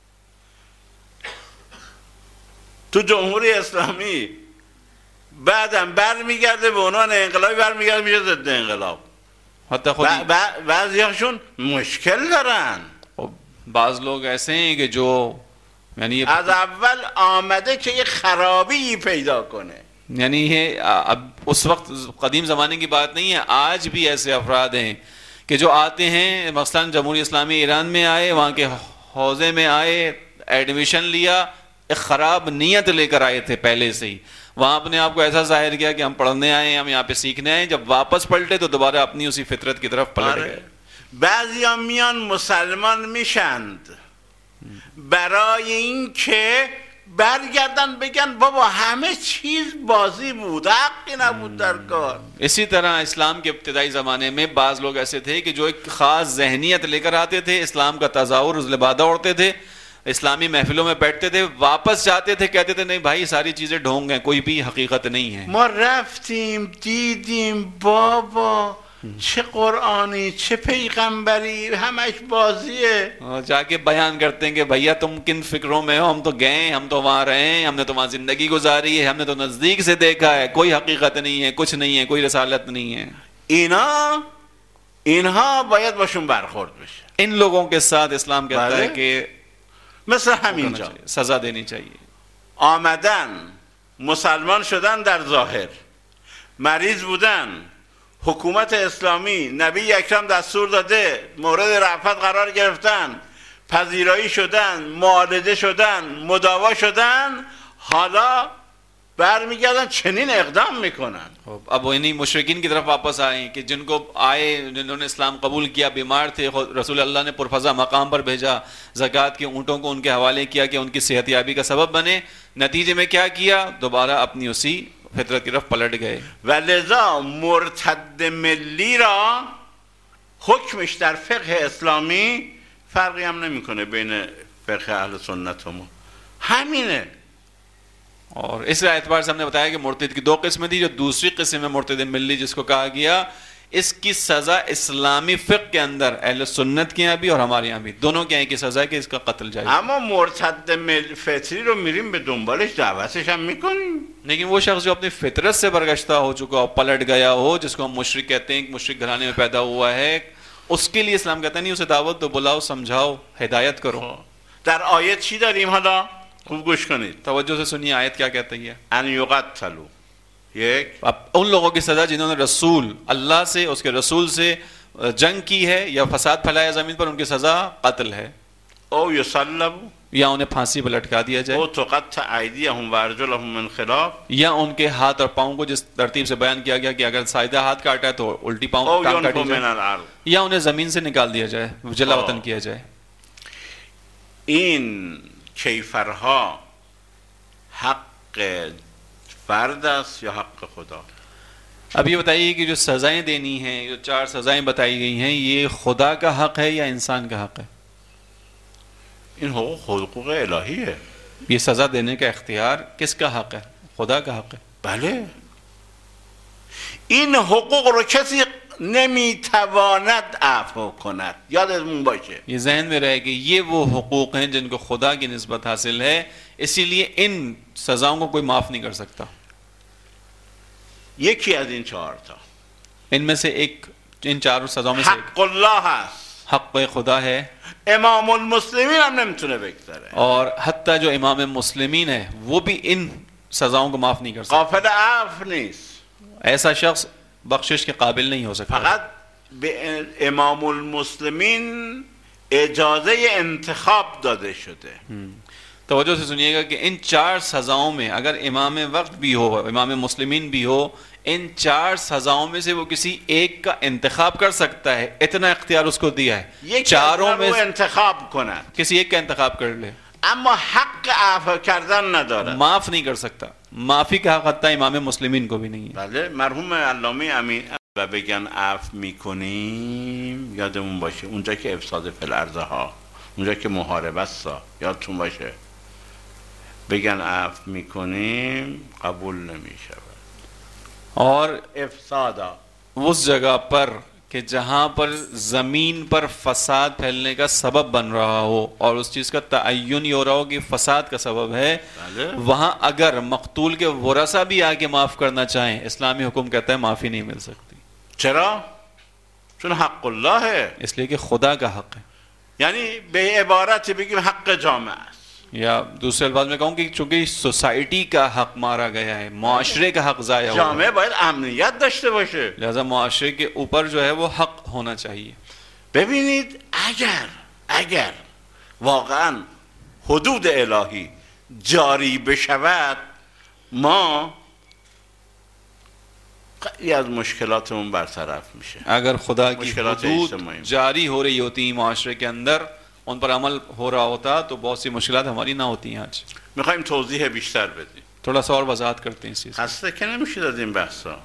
تو جمهوری اسلامی بعدم برمیگرده به عنوان انقلابی برمیگرده میشه ضد انقلاب. حتی خود بعضیاشون مشکل دارن. بعض लोग ऐसे हैं कि जो यानी از اول آمده که یه خرابی پیدا کنه. यानी ये अब उस वक्त कदीम ज़माने की बात नहीं है, आज भी ऐसे अफराद हैं कि जो आते हैं, मसलन जमहूरी इस्लामी ईरान में आए, वहाँ के हौज़े में आए, एडमिशन लिया, एक ख़राब नीयत लेकर आए थे पहले से ही, वहाँ अपने आप को ऐसा जाहिर किया कि हम पढ़ने आए, हम यहाँ पे सीखने आए, जब वापस पलटे तो दोबारा अपनी उसी फितरत की तरफ पलट गए। بعضیا میان مسلمان میشند برای اینکه برگردن بگن بابا همه چیز بازی بود، حقی نبود در کار. इसी तरह इस्लाम के इब्तदाई ज़माने में बाज़ लोग ऐसे थे कि जो एक ख़ास जहनीत लेकर आते थे, इस्लाम का तज़ावुर लिबादा उड़ते थे, इस्लामी महफिलों में बैठते थे, वापस जाते थे, कहते थे नहीं भाई सारी चीज़ें ढोंग हैं, कोई भी हकीकत नहीं है. ما رفتیم دیدیم بابا چه قرآنی چه پیغمبری همش بازیه. और जाके बयान करते हैं कि भैया तुम किन फिक्रों में हो, हम तो गए, हम तो वहाँ रहे हैं, हमने तो वहाँ जिंदगी गुजारी है, हमने तो नज़दीक से देखा है, कोई हकीकत नहीं है, कुछ नहीं है, कोई रसालत नहीं है. اینا اینها باید باشون برخورد بشه. इन लोगों के साथ इस्लाम कहता है कि مثل همینجا सजा देनी चाहिए. آمدن مسلمان شدن در ظاهر، مریض بودن، حکومت اسلامی نبی اکرم دستور داده مورد رأفت قرار گرفتن، پذیرایی شدن، معالجه شدن، مداوا شدن، حالا برمیگردن چنین اقدام میکنن. अब वो इन्हीं मुशरिकीन की तरफ वापस आए कि जिनको आए, जिन्होंने इस्लाम कबूल किया, बीमार थे, रसूल अल्लाह ने पुरफज़ा मकाम पर भेजा, ज़कात के ऊँटों को उनके हवाले किया कि उनकी सेहतयाबी का सबब बने. नतीजे में क्या किया, दोबारा अपनी उसी फितरत की तरफ पलट गए. ولذا مرتد ملی را حکمش در فقه اسلامی فرقی هم نمیکنه بین فقه اهل سنت و ما، همینه. और इस एतबार से हमने बताया कि मुर्तद की दो किस्में थी. जो दूसरी किस्म है मुर्तद मिल्ली जिसको कहा गया, इसकी सज़ा इस्लामी फ़िक़्ह के अंदर अहले सुन्नत के यहाँ भी और हमारे यहाँ भी दोनों के यहाँ की सज़ा है कि इसका कत्ल जाए. اما مرتد مل فطری رو میریم به دنبالش دعوتش هم میکنیم. लेकिन वो शख्स जो अपनी फितरत से बरगश्ता हो चुका हो, पलट गया हो, जिसको हम मुशरिक कहते हैं, मुशरिक घराने में पैदा हुआ है, उसके लिए इस्लाम कहता नहीं उसे दावत दो, बुलाओ, समझाओ, हिदायत करो. در آیه چی داریم حالا؟ خوب گوش کنید. तवज्जो से सुनिए आयत क्या कहती है. ان یقتلوا، یک अब उन लोगों की सजा जिन्होंने रसूल अल्लाह से, उसके रसूल से जंग की है या फसाद फैलाया ज़मीन पर, उनकी सजा कत्ल है. او یصلبوا، या उन्हें फांसी पर लटका दिया जाए, او تقطع ایدیهم و ارجلهم من خلاف، या उनके हाथ और पाँव को जिस तरतीब से बयान किया गया कि अगर साइदा हाथ काटा है तो उल्टी पाँव او टांग काटी ینفوا من जाए, الارض. या उन्हें जमीन से निकाल दिया जाए, जला वतन किया जाए. این کیفرها حق فرد است یا حق خدا؟ अब ये बताइए कि जो सजाएं देनी हैं, जो चार सजाएं बताई गई हैं, ये खुदा का हक है या इंसान का हक है? این حقوق حقوق الهیه. ये सजा देने का इख्तियार किसका हक है? खुदा का हक है. بله. این حقوق رو کسی نمیتواند عفو کند، یادتون باشه. ये जहन में रहे कि ये वो हुकूक हैं जिनको खुदा की निस्बत हासिल है, इसीलिए इन सजाओं को कोई माफ़ नहीं कर सकता. یکی از این چهار تا इनमें से एक, इन चारों सजाओं में से एक حق الله هست. हक खुदा है. امام المسلمین هم نمیتونه بگذره. और हत्ता जो इमाम मुस्लिमीन है वो भी इन सजाओं को माफ़ नहीं कर सकता. قافل عفو نیست. ऐसा शख्स बख्शिश के काबिल नहीं हो सकता. فقط به امام المسلمین اجازه انتخاب داده شده. तवज्जो से सुनिएगा कि इन चार सजाओं में अगर इमाम वक्त भी हो, इमाम मुस्लिमीन भी हो, इन चार सजाओं में से वो किसी एक का इंतखाब कर सकता है, इतना इख्तियार उसको दिया है. चारों में انتخاب کند، किसी एक का इंतखाब कर ले, اما حق عفو کردن نداره. माफ नहीं कर सकता. माफी का हक हत्ता इमाम मुस्लिमीन को भी नहीं है. بله. مرحوم علامه امین و بگن عفو میکنیم، یادمون باشه اونجا که افساد فی الارض ها، اونجا که محاربه است، یادتون باشه بگن عفو میکنیم قبول نمیشه. और افسادا उस जगह पर कि जहां पर जमीन पर फसाद फैलने का सबब बन रहा हो और उस चीज का तयन हो रहा हो कि फसाद का सबब है, वहां अगर मकतूल के वरसा भी आके माफ करना चाहें, इस्लामी हुक्म कहता है माफी नहीं मिल सकती. چرا؟ چون حق الله है. इसलिए कि खुदा का हक है. یعنی به عبارتی بگیم حق جامعه است. या दूसरे अल्फाज में कहूँ कि चूंकि सोसाइटी का हक मारा गया है, मुआशरे का हक ज़ाया हुआ है, جامعه باید امنیت داشته باشه. लिहाजा मुआशरे के ऊपर जो है वो हक होना चाहिए. ببینید اگر اگر واقعا حدود الهی جاری بشود، ما خیلی از مشکلاتمون برطرف میشه. अगर खुदा की मुश्किलात हुदूद इज्तिमाई में। जारी हो रही होती मुआशरे के अंदर, उन पर अमल हो रहा होता तो बहुत सी मुश्किलात हमारी ना होती हैं आज। میخوایم توضیح بیشتر بدیم. थोड़ा सा और वजाहत करते हैं इस चीज़। خسته که نمیشید از این بحثا.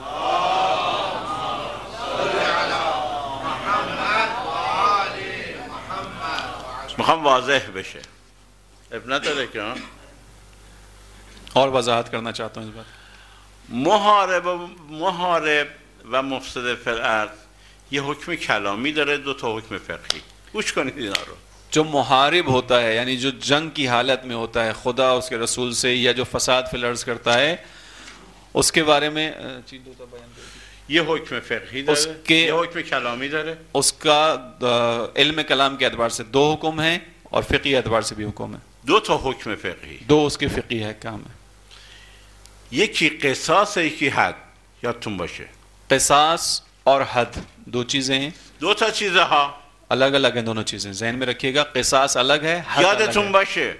میخوام واضح بشه. اب نداره که और वजाहत करना चाहता हूँ इस बात। محارب و محارب و مفسد فی الارض یه حکم کلامی داره، دو تا حکم فقهی. گوش کنید اینا رو. जो मुहारिब होता है यानी जो जंग की हालत में होता है खुदा उसके रसूल से, या जो फसाद फिल अर्ज़ करता है उसके बारे में ये हुक्म फ़िक़ही दरे, उसके ये हुक्म कलामी दरे। उसका इल्म कलाम के एतबार से दो हुक्म हैं और फ़िक़ही एतबार से भी हुक्म है। दो तो हुक्म फ़िक़ही, दो उसके फ़िक़ही है काम है। یکی قصاص یکی حد. یادتون باشه क़िसास और हद दो चीज़ें हैं, दो تا چیزها अलग अलग हैं दोनों चीज़ें, ज़हन में रखिएगा। क़िसास अलग है, हद अलग یادتون है। باشه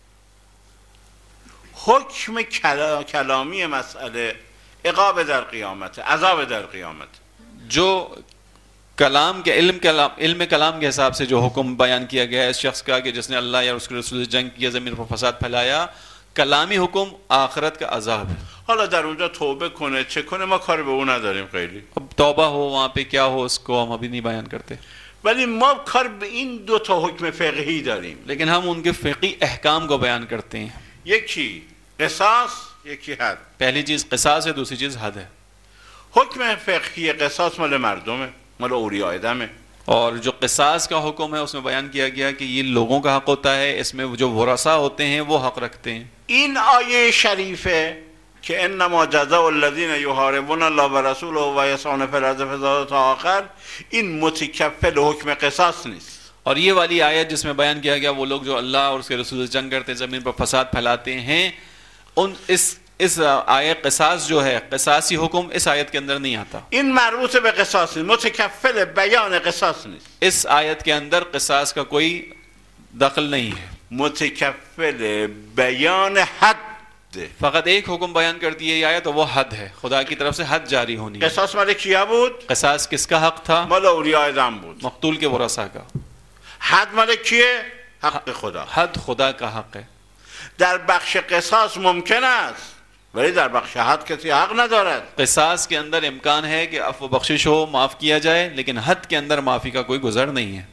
حکم کلا... کلامی مسئله عقاب در قیامت، عذاب در قیامت. जो कलाम के इल्म कलाम इल्म कलाम के हिसाब से जो हुक्म बयान किया गया है इस शख्स का कि जिसने अल्लाह या उसके रसूल से जंग किया, ज़मीन पर फसाद फैलाया, कलामी हुक्म आखिरत का अजाब है। حالا در اونجا توبه کنه چه کنه ما کار به اون نداریم خیلی، अब तौबा हो वहाँ पे क्या हो उसको हम अभी नहीं बयान करते, ولی ما کار به این دو تا حکم فقهی داریم. लेकिन हम उनके फ़िक़ही अहकाम को बयान करते हैं। یکی قصاص یکی حد. पहली चीज़ क़िसास है, दूसरी चीज़ हद है। حکم فقهی قصاص مال مردمه، مال اولیاء آدمه. और जो क़िसास का हुक्म है उसमें बयान किया गया कि ये लोगों का हक़ होता है, इसमें जो वरसा होते हैं वो हक़ रखते हैं। این آیه شریفه که انما جزاء الذین یحاربون الله و رسوله و یسعون فی الارض فسادا تا آخر، این متکفل حکم قصاص نیست. और ये वाली आयत जिसमें बयान किया गया वो लोग जो अल्लाह और उसके रसूल से जंग करते हैं, ज़मीन पर फसाद फैलाते हैं, उन इस इस आयत क़िसास जो है क़िसासी हुक्म इस आयत के अंदर नहीं आता। این مربوط به قصاص نیست، متکفل بیان قصاص نیست. इस आयत के अंदर क़िसास का कोई दखल नहीं है, متکفل بیان حد. फ़कत एक हुक्म बयान करती है ये आयत, तो वो हद है, खुदा की तरफ से हद जारी होनी है। قصاص مال کیا بود؟ क़िसास किसका हक था? مال اولیاء آدم بود. मक़तूल के वरसा का। حد مال کیه؟ حق خدا. हद खुदा का हक है। در بخش قصاص ممکن است ولی در بخش حد کسی حق ندارد. क़िसास के अंदर इम्कान है कि अफ़्व बख्शिश हो, माफ़ किया जाए, लेकिन हद के अंदर माफ़ी का कोई गुज़र नहीं है।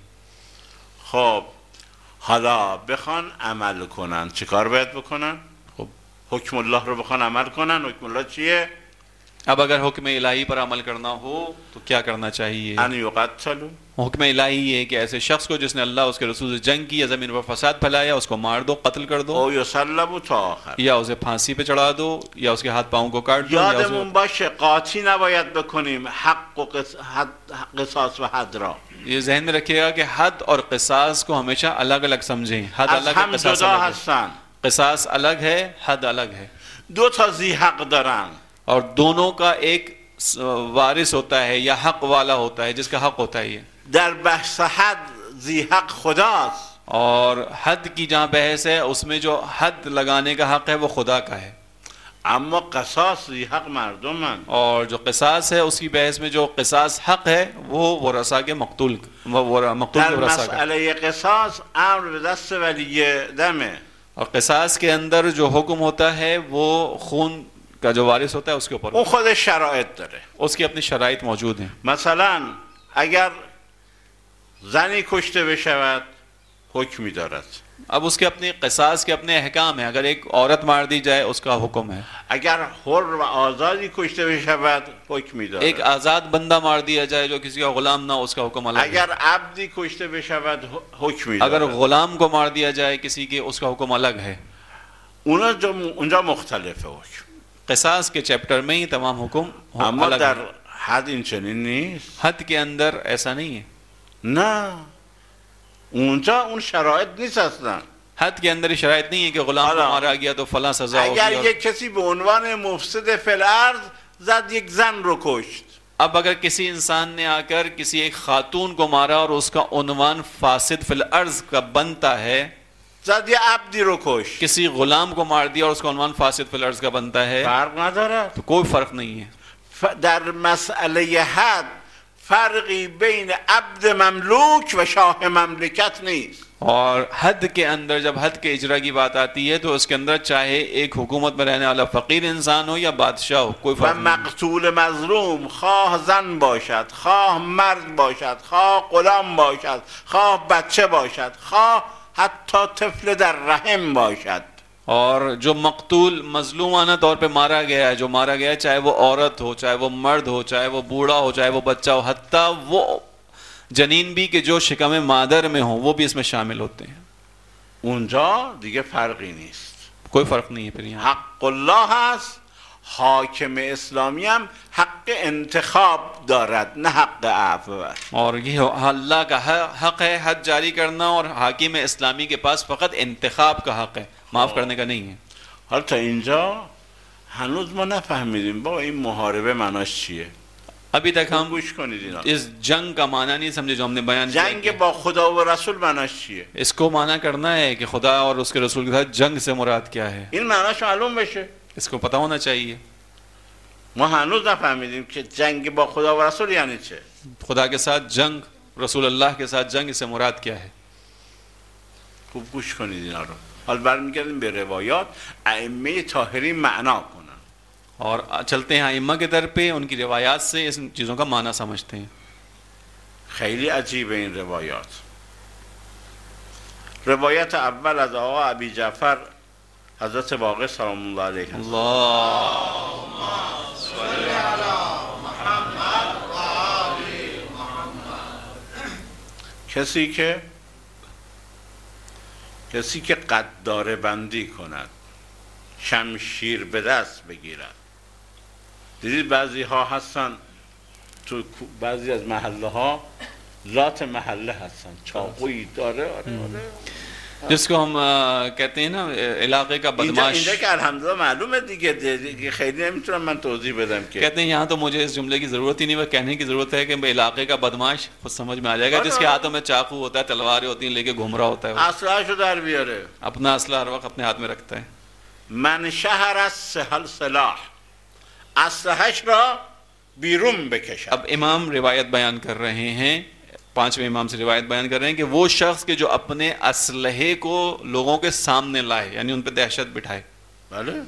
خب حالا بخوان عمل کنن چیکار باید بکنن؟ خب حکم الله رو بخوان عمل کنن. حکم الله چیه؟ अब अगर हुक्म इलाही पर अमल करना हो तो क्या करना चाहिए? ان یقتلوا. हुक्म इलाही ये है कि ऐसे शख्स को जिसने अल्लाह उसके रसूल से जंग की या ज़मीन पर फसाद फैलाया उसको मार दो, कत्ल कर दो, او یصلبوا تا آخر. या उसे फांसी पे चढ़ा दो, या उसके हाथ पाँव को काट दो, या उसे... یادمون باشه قاطی نباید بکنیم حق و قص- حد- قصاص و حد را. ये जहन में रखिएगा कि हद और क़िसास को हमेशा अलग अलग समझें। हद از अलग है, هم क़िसास جدا अलग है। هستن. क़िसास अलग है, हद अलग है, دو تا ذی حق دارن. और दोनों का एक वारिस होता है या हक वाला होता है जिसका हक होता है ये। در بحث حد ذی حق خداست. और हद की जहाँ बहस है उसमें जो हद लगाने का हक है वो खुदा का है, اما قصاص ذی حق مردمن. और जो क़िसास है उसकी बहस में जो क़िसास हक है वो वरसा के मक़तूल मक़तूल در के वरसा का। مسئله قصاص امر به دست ولی دمه. और क़िसास के अंदर जो हुक्म होता है वो खून का जो वारिस होता है उसके ऊपर اون خودش شرایط داره. उसकी अपनी शराइत मौजूद हैं। مثلا اگر زنی کشته بشود حکمی دارد. अब उसके अपने क़िसास के अपने अहकाम हैं। अगर एक औरत मार दी जाए उसका हुक्म है, اگر حر و آزادی کشته بشود حکمی دارد. एक आज़ाद बंदा मार दिया जाए जो किसी का गुलाम ना, उसका हुक्म अलग है। اگر عبدی کشته بشود حکمی अगर دارد. गुलाम को मार दिया जाए किसी के, उसका हुक्म अलग है। اونا جو اونجا مختلفه حکم. क़िसास के चैप्टर में ही तमाम हुक्म اما अलग در है। حد این چنین نیست. हद के अंदर ऐसा नहीं है। نه اونجا اون شرایط نیست اصلا. हद के अंदर ये शराइत नहीं है कि गुलाम को अला। मारा गया तो फला सजा होगी। اگر और یک کسی به عنوان مفسد فی الارض زد یک زن رو کشت، अब अगर किसी इंसान ने आकर किसी एक खातून को मारा और उसका उन्वान फासिद फिल अर्ज का बनता है, زد یه عبدی رو کشت، किसी गुलाम को मार दिया और उसका उन्वान फासिद फिल अर्ज का बनता है, فرق ندارد. तो कोई फर्क नहीं है। ف- در مسئله حد فرقی بین عبد مملوک و شاه مملکت نیست. और हद के अंदर जब हद के इजरा की बात आती है तो उसके अंदर चाहे एक हुकूमत में रहने वाला फकीर इंसान हो या बादशाह हो, कोई و फर्क नहीं। مقتول مظلوم خواه زن باشد، خواه مرد باشد، خواه غلام باشد، خواه بچه باشد، خواه حتی طفل در رحم باشد، और जो मकतूल मजलूमाना तौर पे मारा गया है, जो मारा गया है, चाहे वो औरत हो, चाहे वो मर्द हो, चाहे वो बूढ़ा हो, चाहे वो बच्चा हो, हत्ता वो जनीन भी के जो शिकम मादर में हो वो भी इसमें शामिल होते हैं। اونجا دیگه فرقی نیست. कोई फर्क नहीं है फिर यहाँ। حق الله هست. حاکم اسلامی هم حق انتخاب دارد، نه حق عفو. और ये अल्लाह का हक है हद जारी करना, और हाकिम इस्लामी के पास फ़कत इंतखाब का हक है, माफ़ करने का नहीं है। حالا تا اینجا هنوز ما نفهمیدیم با این محاربه معناش چیه. अभी तक हम گوش کنید اینا. इस जंग का माना नहीं समझे जो हमने बयान किया جنگ है। با خدا و رسول معناش چیه؟ इसको माना करना है कि खुदा और उसके रसूल के साथ जंग से मुराद क्या है, این معناش معلوم بشه. इसको पता होना चाहिए। ما هنوز نفهمیدیم که جنگ با خدا و رسول یعنی چه. खुदा के साथ जंग, रसूल अल्लाह के साथ जंग, इससे मुराद क्या है। خوب گوش کنید اینا رو. حالا برمیگردیم به روایات. ائمه طاهرین معنا کنن. और चलते हैं इम्मा के दर पे, उनकी रिवायात से इस चीज़ों का माना समझते हैं। خیلی عجیبه این روایات. روایت اول از آقا ابی جعفر حضرت باقر سلام الله علیه هست. اللهم صل علی محمد و آل محمد. کسی که کسی که قداره بندی کند، شمشیر به دست بگیرد. دیدید بعضی ها هستن تو بعضی از محله ها ذات محله هستن، چاقویی داره. آره آره. जिसको हम आ, कहते हैं ना इलाके का اینجا बदमाश, اینجا که الحمدلله معلومه دیگه, دیگه خیلی نمیتونم من توضیح بدم که. कहते हैं यहाँ तो मुझे इस जुमले की ज़रूरत ही नहीं, वह कहने की ज़रूरत है कि भाई इलाके का बदमाश खुद समझ में आ जाएगा, जिसके हाथों में चाकू होता है, तलवारें होती हैं, लेके घूम रहा होता है, اسلحه‌شو در بیاره. अपना असला हर वक्त अपने हाथ में रखता है। من شهر السهل سلاح، اسلحه‌ش را بیرون بکشد. अब इमाम रिवायत बयान कर रहे हैं, पांचवें इमाम से रिवायत बयान कर रहे हैं कि वो शख्स के जो अपने असलहे को लोगों के सामने लाए, यानी उन पर दहशत बिठाए। بله.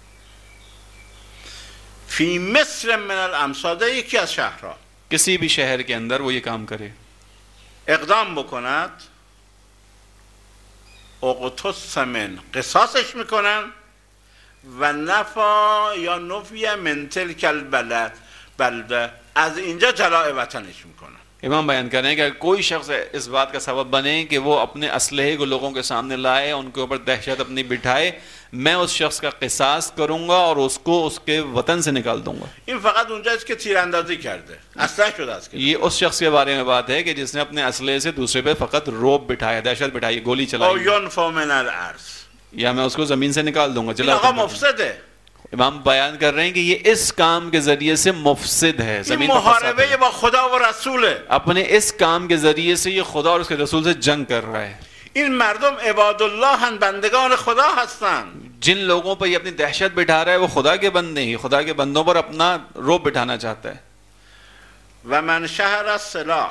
فی مصر من الامصار، یکی از شهرها किसी भी शहर के अंदर वो ये काम करे, اقدام بکند، اقتص من قصاصش میکنن و نفا یا نفی من تلک البلد بلده، از اینجا جلاء وطنش میکنن. इमाम बयान कर रहे हैं कि अगर कोई शख्स इस बात का सबब बने कि वो अपने असलहे को लोगों के सामने लाए, उनके ऊपर दहशत अपनी बिठाए, मैं उस शख्स का क़िसास करूंगा और उसको उसके वतन से निकाल दूंगा। این فقط اونجاست که تیراندازی کرده، اصلا شده است که ये उस शख्स के बारे में बात है कि जिसने अपने असलहे से दूसरे पे फ़कत रोब बिठाया, दहशत बिठाई, गोली او चलाई, ینفا من الارض. या मैं उसको ज़मीन से निकाल दूंगा, این जला آقا दूंगा। مفسده. इमाम बयान कर रहे हैं कि ये इस काम के जरिए से मुफसिद है, این जमीन पर फसाद محاربه है। با خدا و رسوله. अपने इस काम के जरिए से ये खुदा और उसके रसूल से जंग कर रहा है। این مردم عباد الله هستند، بندگان خدا هستند. जिन लोगों पर ये अपनी दहशत बिठा रहा है वो खुदा के बंदे ही, खुदा के बंदों पर अपना रोब बिठाना चाहता है। و من شهر السلاح،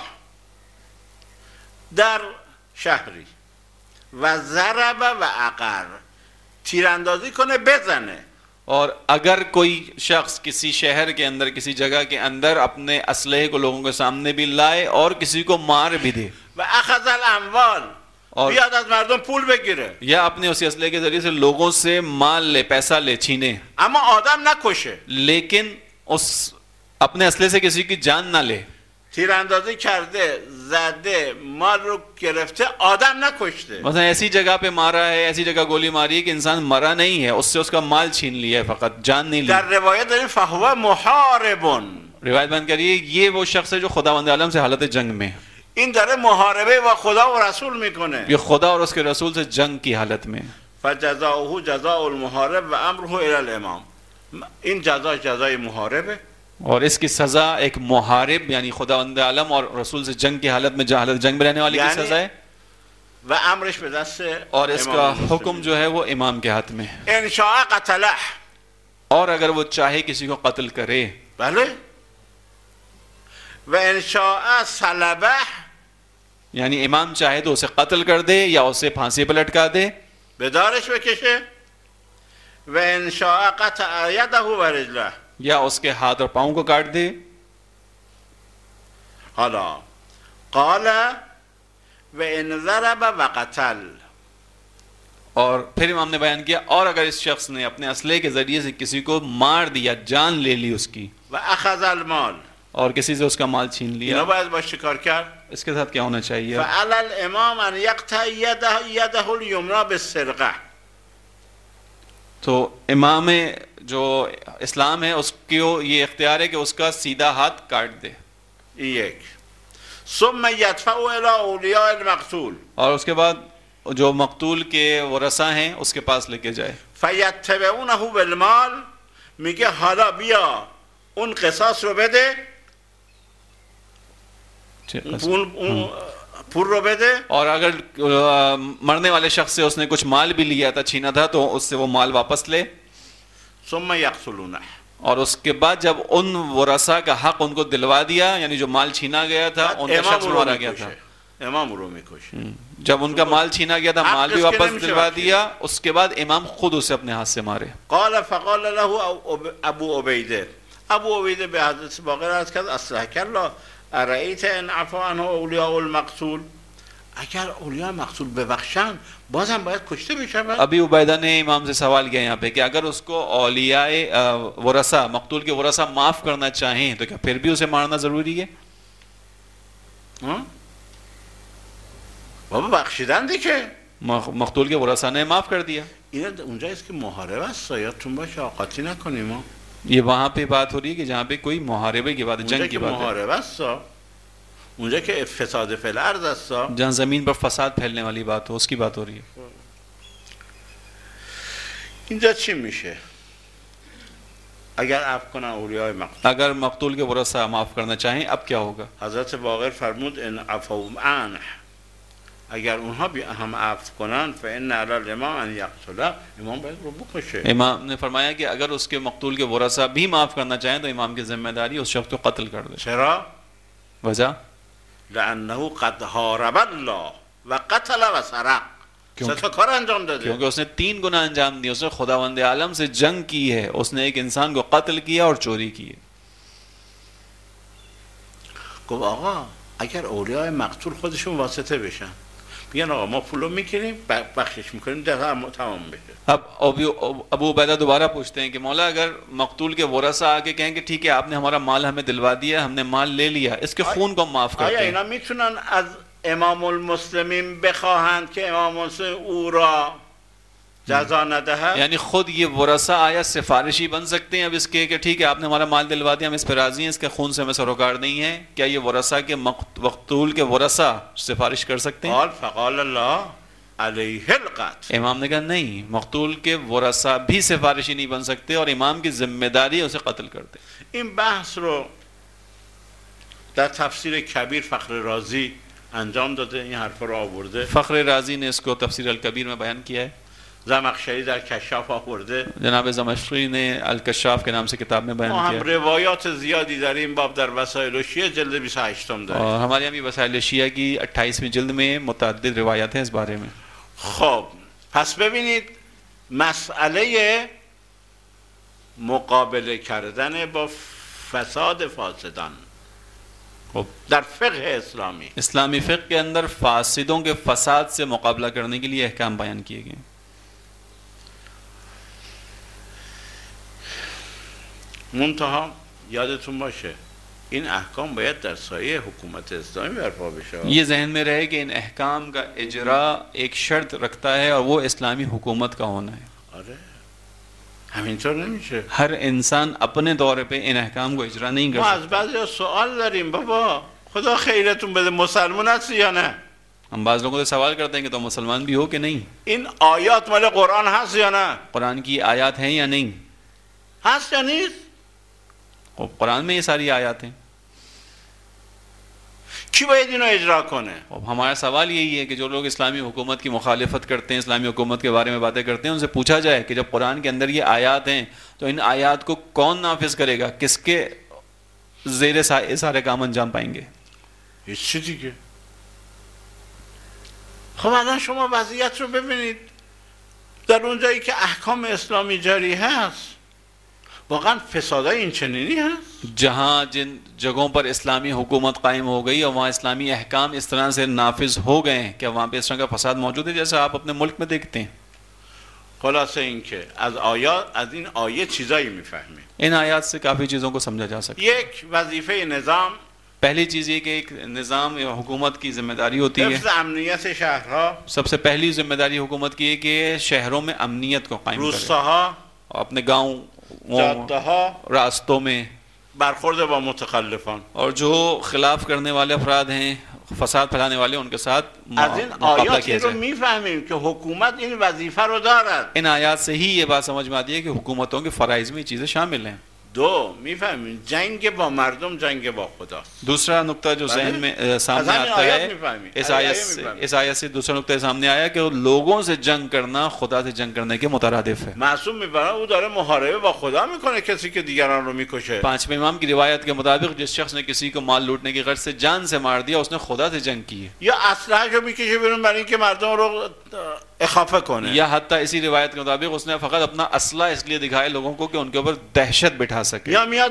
در شهری و ضرب و عقر، تیراندازی کنه بزنه، और अगर कोई शख्स किसी शहर के अंदर, किसी जगह के अंदर अपने असलहे को लोगों के सामने भी लाए और किसी को मार भी दे, و اخذ الاموال، और بیاد از مردم پول بگیره، या अपने उसी असलहे के जरिए से लोगों से माल ले, पैसा ले, छीने, اما آدم نکشه. लेकिन उस अपने असलहे से किसी की जान ना ले। تیراندازی کرده، زده، مال رو گرفته، آدم نکشته. मतलब ऐसी जगह पे मारा है, ऐसी जगह गोली मारी है कि इंसान मरा नहीं है, उससे उसका माल छीन लिया है, फकत जान नहीं ली। در روایت داریم فهو محارب. रिवायत बंद करिए, ये वो शख्स है जो खुदावंद आलम से हालत जंग में है, این داره محاربه با خدا و رسول میکنه. ये खुदा और उसके रसूल से जंग की हालत में। فجزاؤه جزاء المحارب و امره الى الامام. این جزا جزای محاربه. और इसकी सजा एक मुहारिब यानी खुदावंद आलम और रसूल से जंग की हालत में, हालत जंग में रहने वाले की सजा है, و امرش به دست और इसका امام हुक्म जो है वो इमाम के हाथ में है। ان شاء قتله. और अगर वो चाहे किसी को कत्ल करे, بله. व इन शाअ सलबह, यानी इमाम चाहे तो उसे कत्ल कर दे या उसे फांसी पर लटका दे, बेदारश बकशे, व इन शाअ क़तअ यदहु व रिजलह, या उसके हाथ और पाँव को काट दे। हाला क़ाल व इन ज़रब व क़तल, और फिर इमाम ने बयान किया और अगर इस शख्स ने अपने असले के जरिए से किसी को मार दिया, जान ले ली उसकी, व अख़ज़ अल माल, और किसी से उसका माल छीन लिया, इनो बायद बाश शिकार कर, इसके साथ क्या होना चाहिए? फ़अलल इमाम अन यक़तअ यदहु यदहुल युमना बिस्सिरक़ा, तो इमाम जो इस्लाम है उसको ये इख्तियार है कि उसका सीधा हाथ काट दे। एक सुम्मा यदफ़उ इला औलिया अल मक़तूल, और उसके बाद जो मकतूल के वरसा हैं उसके पास लेके जाए, फ़यत्तबिऊनहु बिल माल, मिगे हाला बिया उन क़िसास रो बेदे, पूर रो बेदे, और अगर आ, मरने वाले शख्स से उसने कुछ माल भी लिया था, छीना था, तो उससे वो माल वापस ले। सुम्मा यक़तुलूनह, और उसके बाद जब उन वरसा का हक उनको दिलवा दिया, यानी जो माल छीना गया था उनका शख्स मारा गया था, इमाम रूमी खुश, जब उनका माल छीना गया था माल भी वापस दिलवा दिया, उसके बाद इमाम खुद उसे अपने हाथ से मारे। क़ाल फ़क़ाल लहु अबू उबैदा, अबू उबैदा बेहज़रत बग़ैर कर अस्लहकल्लाह अरअयत इन अफ़ा अन्हु औलिया अल मक़तूल, अगर औलिया मक़तूल बबख्शान बाज़ हम बायद कुश्ते बिशा। अभी उबैदा ने इमाम से सवाल किया यहाँ पे कि अगर उसको औलियाए वरसा, मकतूल के वरसा माफ करना चाहें तो क्या फिर भी उसे मारना जरूरी है? बाबा बख्शिदान देखे, मकतूल के वरसा ने माफ कर दिया। इधर उनजा इसकी मुहारबा सैयद तुम शौकती ना कनीमा, ये वहां पे बात हो रही है कि जहाँ पे कोई मुहारबे की बात है, जंग की बात है, मुहारबा सा उनजा के फसाद फिल अर्ज़ सा, जहाँ जमीन पर फसाद फैलने वाली बात हो, उसकी बात हो रही है। इंजा अच्छी मिशे अगर आपको ना औलिया मक़तूल, अगर मकतूल के वरसा माफ करना चाहें अब क्या होगा? हज़रत बाग़र फरमूद इन अफ़ौ आन, अगर उन्हें भी हम आफ कुनान फ़इन्न अलल इमाम अन यक़तुला, इमाम बायद रुबु खुश है। इमाम ने फरमाया कि अगर उसके मकतूल के वरसा भी माफ करना चाहें तो इमाम की जिम्मेदारी उस शख्स को कत्ल कर दे। शरा वजह लअन्नहु क़द हारब अल्लाह व क़तल व सरक़, सतकर अंजाम दे, क्योंकि उसने तीन गुना अंजाम दिए, उसने खुदावंद आलम से जंग की है, उसने एक इंसान को कत्ल किया और चोरी की है। को आगा अगर औलिया मक़तूल खुदशुन वास्ते बेशन बियान आगा मा फुलो मिकरिम बख्शिश मिकरिम जज़ा तमाम बेशे। अब अबू अबू उबैदा दोबारा पूछते हैं कि मौला अगर मकतूल के वरसा आके कहें कि ठीक है आपने हमारा माल हमें दिलवा दिया, हमने माल ले लिया, इसके खून को हम माफ करते हैं, आया इना मितुनन अज इमामुल मुस्लिमीन बखाहन के इमाम से उरा जज़ा न दे, यानी खुद ये वरसा आया सिफारिशी बन सकते हैं अब इसके कि ठीक है आपने हमारा माल दिलवा दिया, हम इस पर राजी हैं, इसके खून से हमें सरोकार नहीं है, क्या ये वरसा के मकतूल के वरसा सिफारिश कर सकते हैं? फ़क़ाल अल्लाह अलैहिल क़त्ल, इमाम ने कहा नहीं, मकतूल के वरसा भी सिफारिशी नहीं बन सकते और इमाम की जिम्मेदारी है उसे कत्ल कर दे। इन बहस रो در तफसीर कबीर फ़ख्र राज़ी अंजाम दे, ये हरफ रो आवर्दे, फ़ख्र राज़ी ने इसको तफसीर अल कबीर में बयान किया है, ज़मख़शरी दर कशाफ़ आवर्दे, जनाब ज़मख़शरी ने अल कशाफ़ के नाम से किताब में बयान किया है, हम रिवायात ज़ियादी दर इन बाब दर वसाइल शिया जल्द बीस आइश्तम दर, और हमारे यहाँ भी वसाइल शिया की अट्ठाईसवीं जिल्द में मुतअद्दिद रिवायात हैं इस बारे में। خب پس ببینید مسئله مقابله کردن با فساد فاسدان در فقه اسلامی، इस्लामी फ़िक़्ह के अंदर फासिदों के फसाद से मुकाबला करने के लिए अहकाम बयान किए गए। منتها یادتون باشه این احکام باید در سایه حکومت اسلامی برپا بشه। ये जहन में रहे कि इन अहकाम का इजरा एक शर्त रखता है और वो इस्लामी हुकूमत का होना है। آره همینطور نمیشه। हर इंसान अपने तौर पे इन अहकाम को इजरा नहीं कर ما از सकता। بعضی سوال داریم بابا خدا خیرتون بده مسلمان هستی یا نه؟ हम बाज़ लोगों से सवाल करते हैं कि तो मुसलमान भी हो कि नहीं, این آیات مال قرآن هست یا نه؟ कुरान की आयत हैं या नहीं? هست یا نیست؟ और कुरान में ये सारी आयत हैं। کی باید اینو اجرا کنه؟ अब हमारा सवाल यही है कि जो लोग इस्लामी हुकूमत की मुखालिफत करते हैं, इस्लामी हुकूमत के बारे में बातें करते हैं, उनसे पूछा जाए कि जब कुरान के अंदर ये आयत हैं तो इन आयत को कौन नाफिज करेगा, किसके जेर साए सारे काम अंजाम पाएंगे. هیچ چی دیگه. خب الان شما وضعیت رو ببینید در اون جایی که احکام اسلامی جاری هست واقعا فسادای این چنینی هست. जहाँ जिन जगहों पर इस्लामी हुकूमत कायम हो गई और वहाँ इस्लामी अहकाम इस तरह से नाफिज हो गए हैं क्या वहाँ पे इस तरह का फसाद मौजूद है जैसा आप अपने मुल्क में देखते हैं. خلاصه این که از آیات از این آیه چیزایی میفهمیم. इन आयात से काफ़ी चीज़ों को समझा जा सकता है. یک وظیفه نظام पहली चीज़ ये कि एक निज़ाम या हुकूमत की जिम्मेदारी होती है. حفظ امنیت شهرها सबसे पहली जिम्मेदारी हुकूमत की है कि शहरों में अमनीयत को कायम करे. روستاها और अपने गाँव جاده‌ها रास्तों में برخورد با متخلفان. और जो खिलाफ करने वाले अफराद हैं फसाद फैलाने वाले उनके साथ از این मुकाबला آیات किया این رو जाए. میفهمیم که حکومت این وظیفه رو دارد. इन आयात से ही ये बात समझ में आती है कि हुकूमतों के फ़राइज़ में ये चीज़ें शामिल हैं. دو میفهمیم جنگ با مردم جنگ با خداست. दूसरा नुक्ता जो जहन में अ, सामने अज़ान आता आयत है में फहमी, इस आयत आयत में से फहमी। इस आयत से दूसरा नुक्ता सामने आया कि लोगों से जंग करना खुदा से जंग करने के मुतरादिफ है. معصوم میبرن او داره محاربه با خدا میکنه کسی که دیگران رو میکشه. पांचवें इमाम की रिवायत के मुताबिक जिस शख्स ने किसी को माल लूटने की गर्ज से जान से मार दिया उसने खुदा से जंग की है. یا اسلحه رو میکشه بیرون برای اینکه مردم رو اخافه کنه. या हत्ता इसी रिवायत के मुताबिक उसने फ़कत अपना असला इसलिए दिखाए लोगों को कि उनके ऊपर दहशत बिठा सके. یا میاد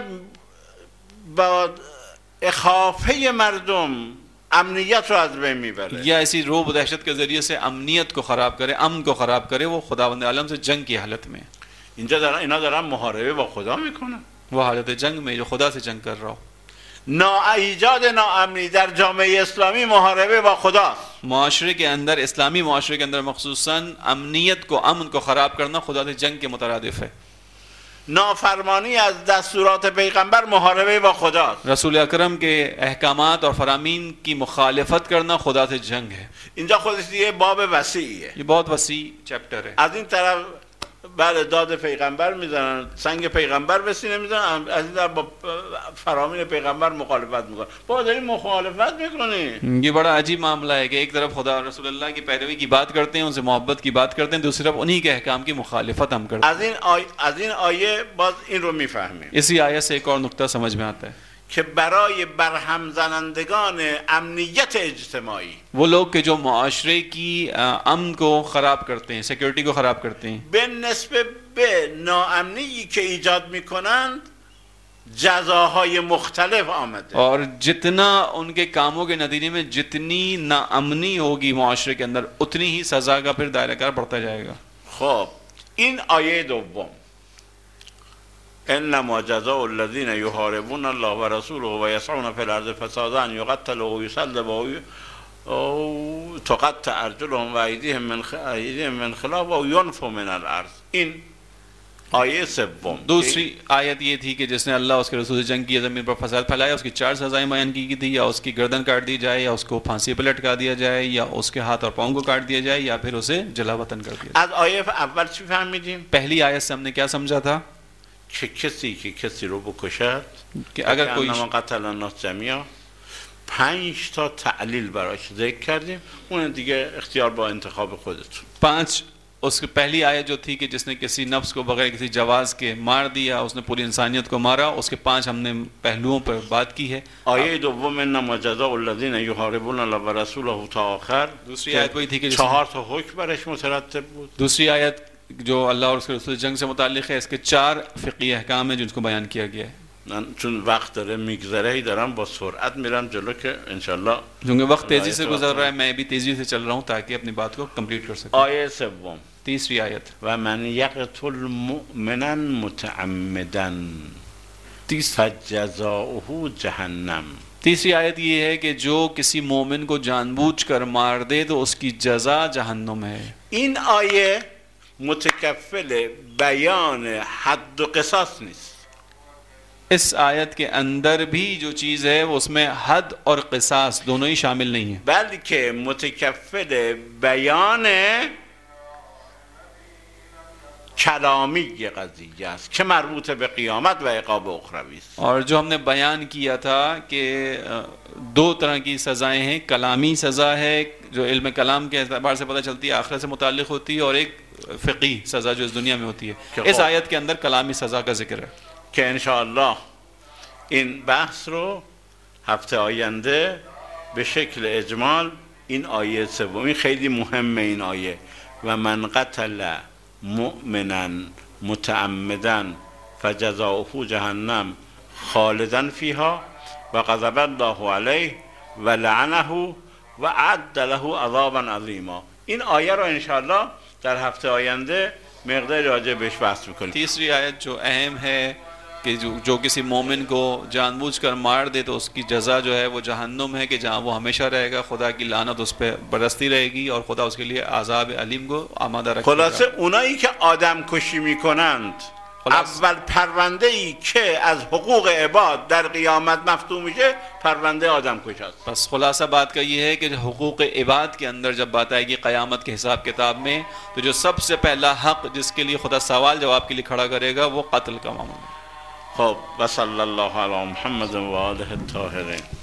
با اخافه مردم امنیت رو از بین میبره. या इसी रोब व दहशत के जरिए से अमनीयत को ख़राब करे, अमन को ख़राब करे, वो खुदावंद आलम से जंग की हालत में. اینجا دارن اینا دارن محاربه با خدا میکنن. वो हालत जंग में जो खुदा से जंग कर रहा हो. نا ایجاد ناامنی در جامعه اسلامی محاربه با خداست. माशरे के अंदर इस्लामी माशरे के अंदर मखसूसन अमनीयत को अमन को ख़राब करना खुदा से जंग के मुतरादिफ है. نافرمانی از دستورات پیغمبر محاربه با خداست. रसूल अकरम के अहकामात और फरामीन की मुखालफत करना खुदा से जंग है. اینجا خودش دیگه باب وسیعیه. ये बहुत वसी चैप्टर है. از این طرف بله داد پیغمبر میزنن، سنگ پیغمبر به سینه میزنن، از این طرف با فرامین پیغمبر مخالفت میکنن. با داری مخالفت میکنی. ये बड़ा अजीब मामला है कि एक तरफ खुदा रसूल अल्लाह की पैरवी की बात करते हैं, उनसे मोहब्बत की बात करते हैं, दूसरी तरफ उन्हीं के अहकाम की मुखालफत हम करते हैं. Is an I... is an آیه باز این رو میفهمیم इसी आयत से एक और नुक्ता समझ में आता है که برای برهم زنندگان امنیت اجتماعی वो लोग के जो माशरे की अमन को ख़राब करते हैं, सिक्योरिटी को ख़राब करते हैं, به نسبت به ناامنی که ایجاد میکنند جزاهای مختلف آمده. और जितना उनके कामों के नतीजे में जितनी नाअमनी होगी माशरे के अंदर उतनी ही सज़ा का फिर दायरा बढ़ता जाएगा. خب این آیه دوم انما جزاء الذين يحاربون الله ورسوله ويسعون في الارض فسادا ان يقتلوا ويسلبوا او تقطع ارجلهم وايديهم من ايديهم من خلاف او ينفوا من الارض. این آیه سوم. दूसरी आयत ये थी कि जिसने अल्लाह उसके रसूल से जंग की ज़मीन पर फसाद फैलाया उसकी चार सज़ाएं बयान की गई थी, या उसकी गर्दन काट दी जाए, या उसको फांसी पर लटका दिया जाए, या उसके हाथ और पाँव को काट दिया जाए, या फिर उसे जला वतन कर दिया. از آیه اول چی فهمیدیم؟ पहली आयत से हमने क्या समझा था که کسی که کسی رو بکشد कि अगर कोई انما قتل الناس جميعا پنج تا تعلیل براش ذکر کردیم، اون دیگه اختیار با انتخاب خودتون. पांच उसकी पहली आयत जो थी कि जिसने किसी नफ्स को बगैर किसी जवाज के मार दिया, उसने पूरी इंसानियत को मारा, उसके पांच हमने पहलुओं पर बात की है. آیه دوم انما جزاء الذين يحاربون الله ورسوله تا آخر दूसरी आयत वही थी कि چهار تا حکم برش مترتب بود. दूसरी आयत जो अल्लाह और उसके रसूल जंग से मुताल्लिक़ है, इसके चार फ़िक़ी अहकाम हैं जिनको बयान किया गया है. من چون وقت داره میگذره ای دارم با سرعت میرم جلو که انشالله क्योंकि वक्त तेज़ी से गुजर रहा है, मैं भी तेज़ी से चल रहा हूँ ताकि अपनी बात को कंप्लीट कर सकूँ. آیه سوم तीसरी आयत و من یقتل مؤمنا متعمدا فجزاؤه جهنم. तीसरी आयत ये है कि जो किसी मोमिन को जानबूझकर मार दे तो उसकी जजा जहन्नुम है. این آیه متکفل بیان حد و قصاص نیست. इस आयत के अंदर भी जो चीज़ है वो उसमें हद और क़िसास दोनों ही शामिल नहीं है, بلکه متکفل بیان کلامی قضیه است که مربوط به قیامت و عقاب اخروی است. और जो हमने बयान किया था कि दो तरह की सज़ाएं हैं, कलामी सज़ा है जो इल्म कलाम के एतबार से पता चलती है, आखिरत से मुताल्लिक़ होती है, और एक फ़िक़ी सज़ा जो इस दुनिया में होती है. इस आयत के अंदर कलामी सज़ा का जिक्र है که انشاءالله این بحث رو هفته آینده به شکل اجمال این آیه سوم، این خیلی مهمه این آیه، و من قتل مؤمنا متعمدا فجزاؤه جهنم خالدا فیها و غضب الله علیه و لعنه و اعد له عذابا عظیما. این آیه رو انشاءالله در هفته آینده مقدار راجع بهش بحث میکنیم. तीसरी आयत जो अहम है कि जो जो किसी मोमिन को जानबूझकर मार दे तो उसकी जज़ा जो है वो जहन्नुम है कि जहाँ वो हमेशा रहेगा, खुदा की लानत उस पर बरसती रहेगी और खुदा उसके लिए आज़ाब अलीम को आमादा रखेगा. خلاصه اونایی که آدم کشی میکنند اول پرونده ای که از حقوق عباد در قیامت مفتوح میشه پرونده آدم کش است. बस खुलासा बात का ये है कि हुकूक इबाद के अंदर जब बात आएगी क़यामत के हिसाब किताब में तो जो सबसे पहला हक जिसके लिए खुदा सवाल जवाब के लिए खड़ा करेगा वो कत्ल का मामला है. خب و صلی الله علی محمد و آله الطاهرین.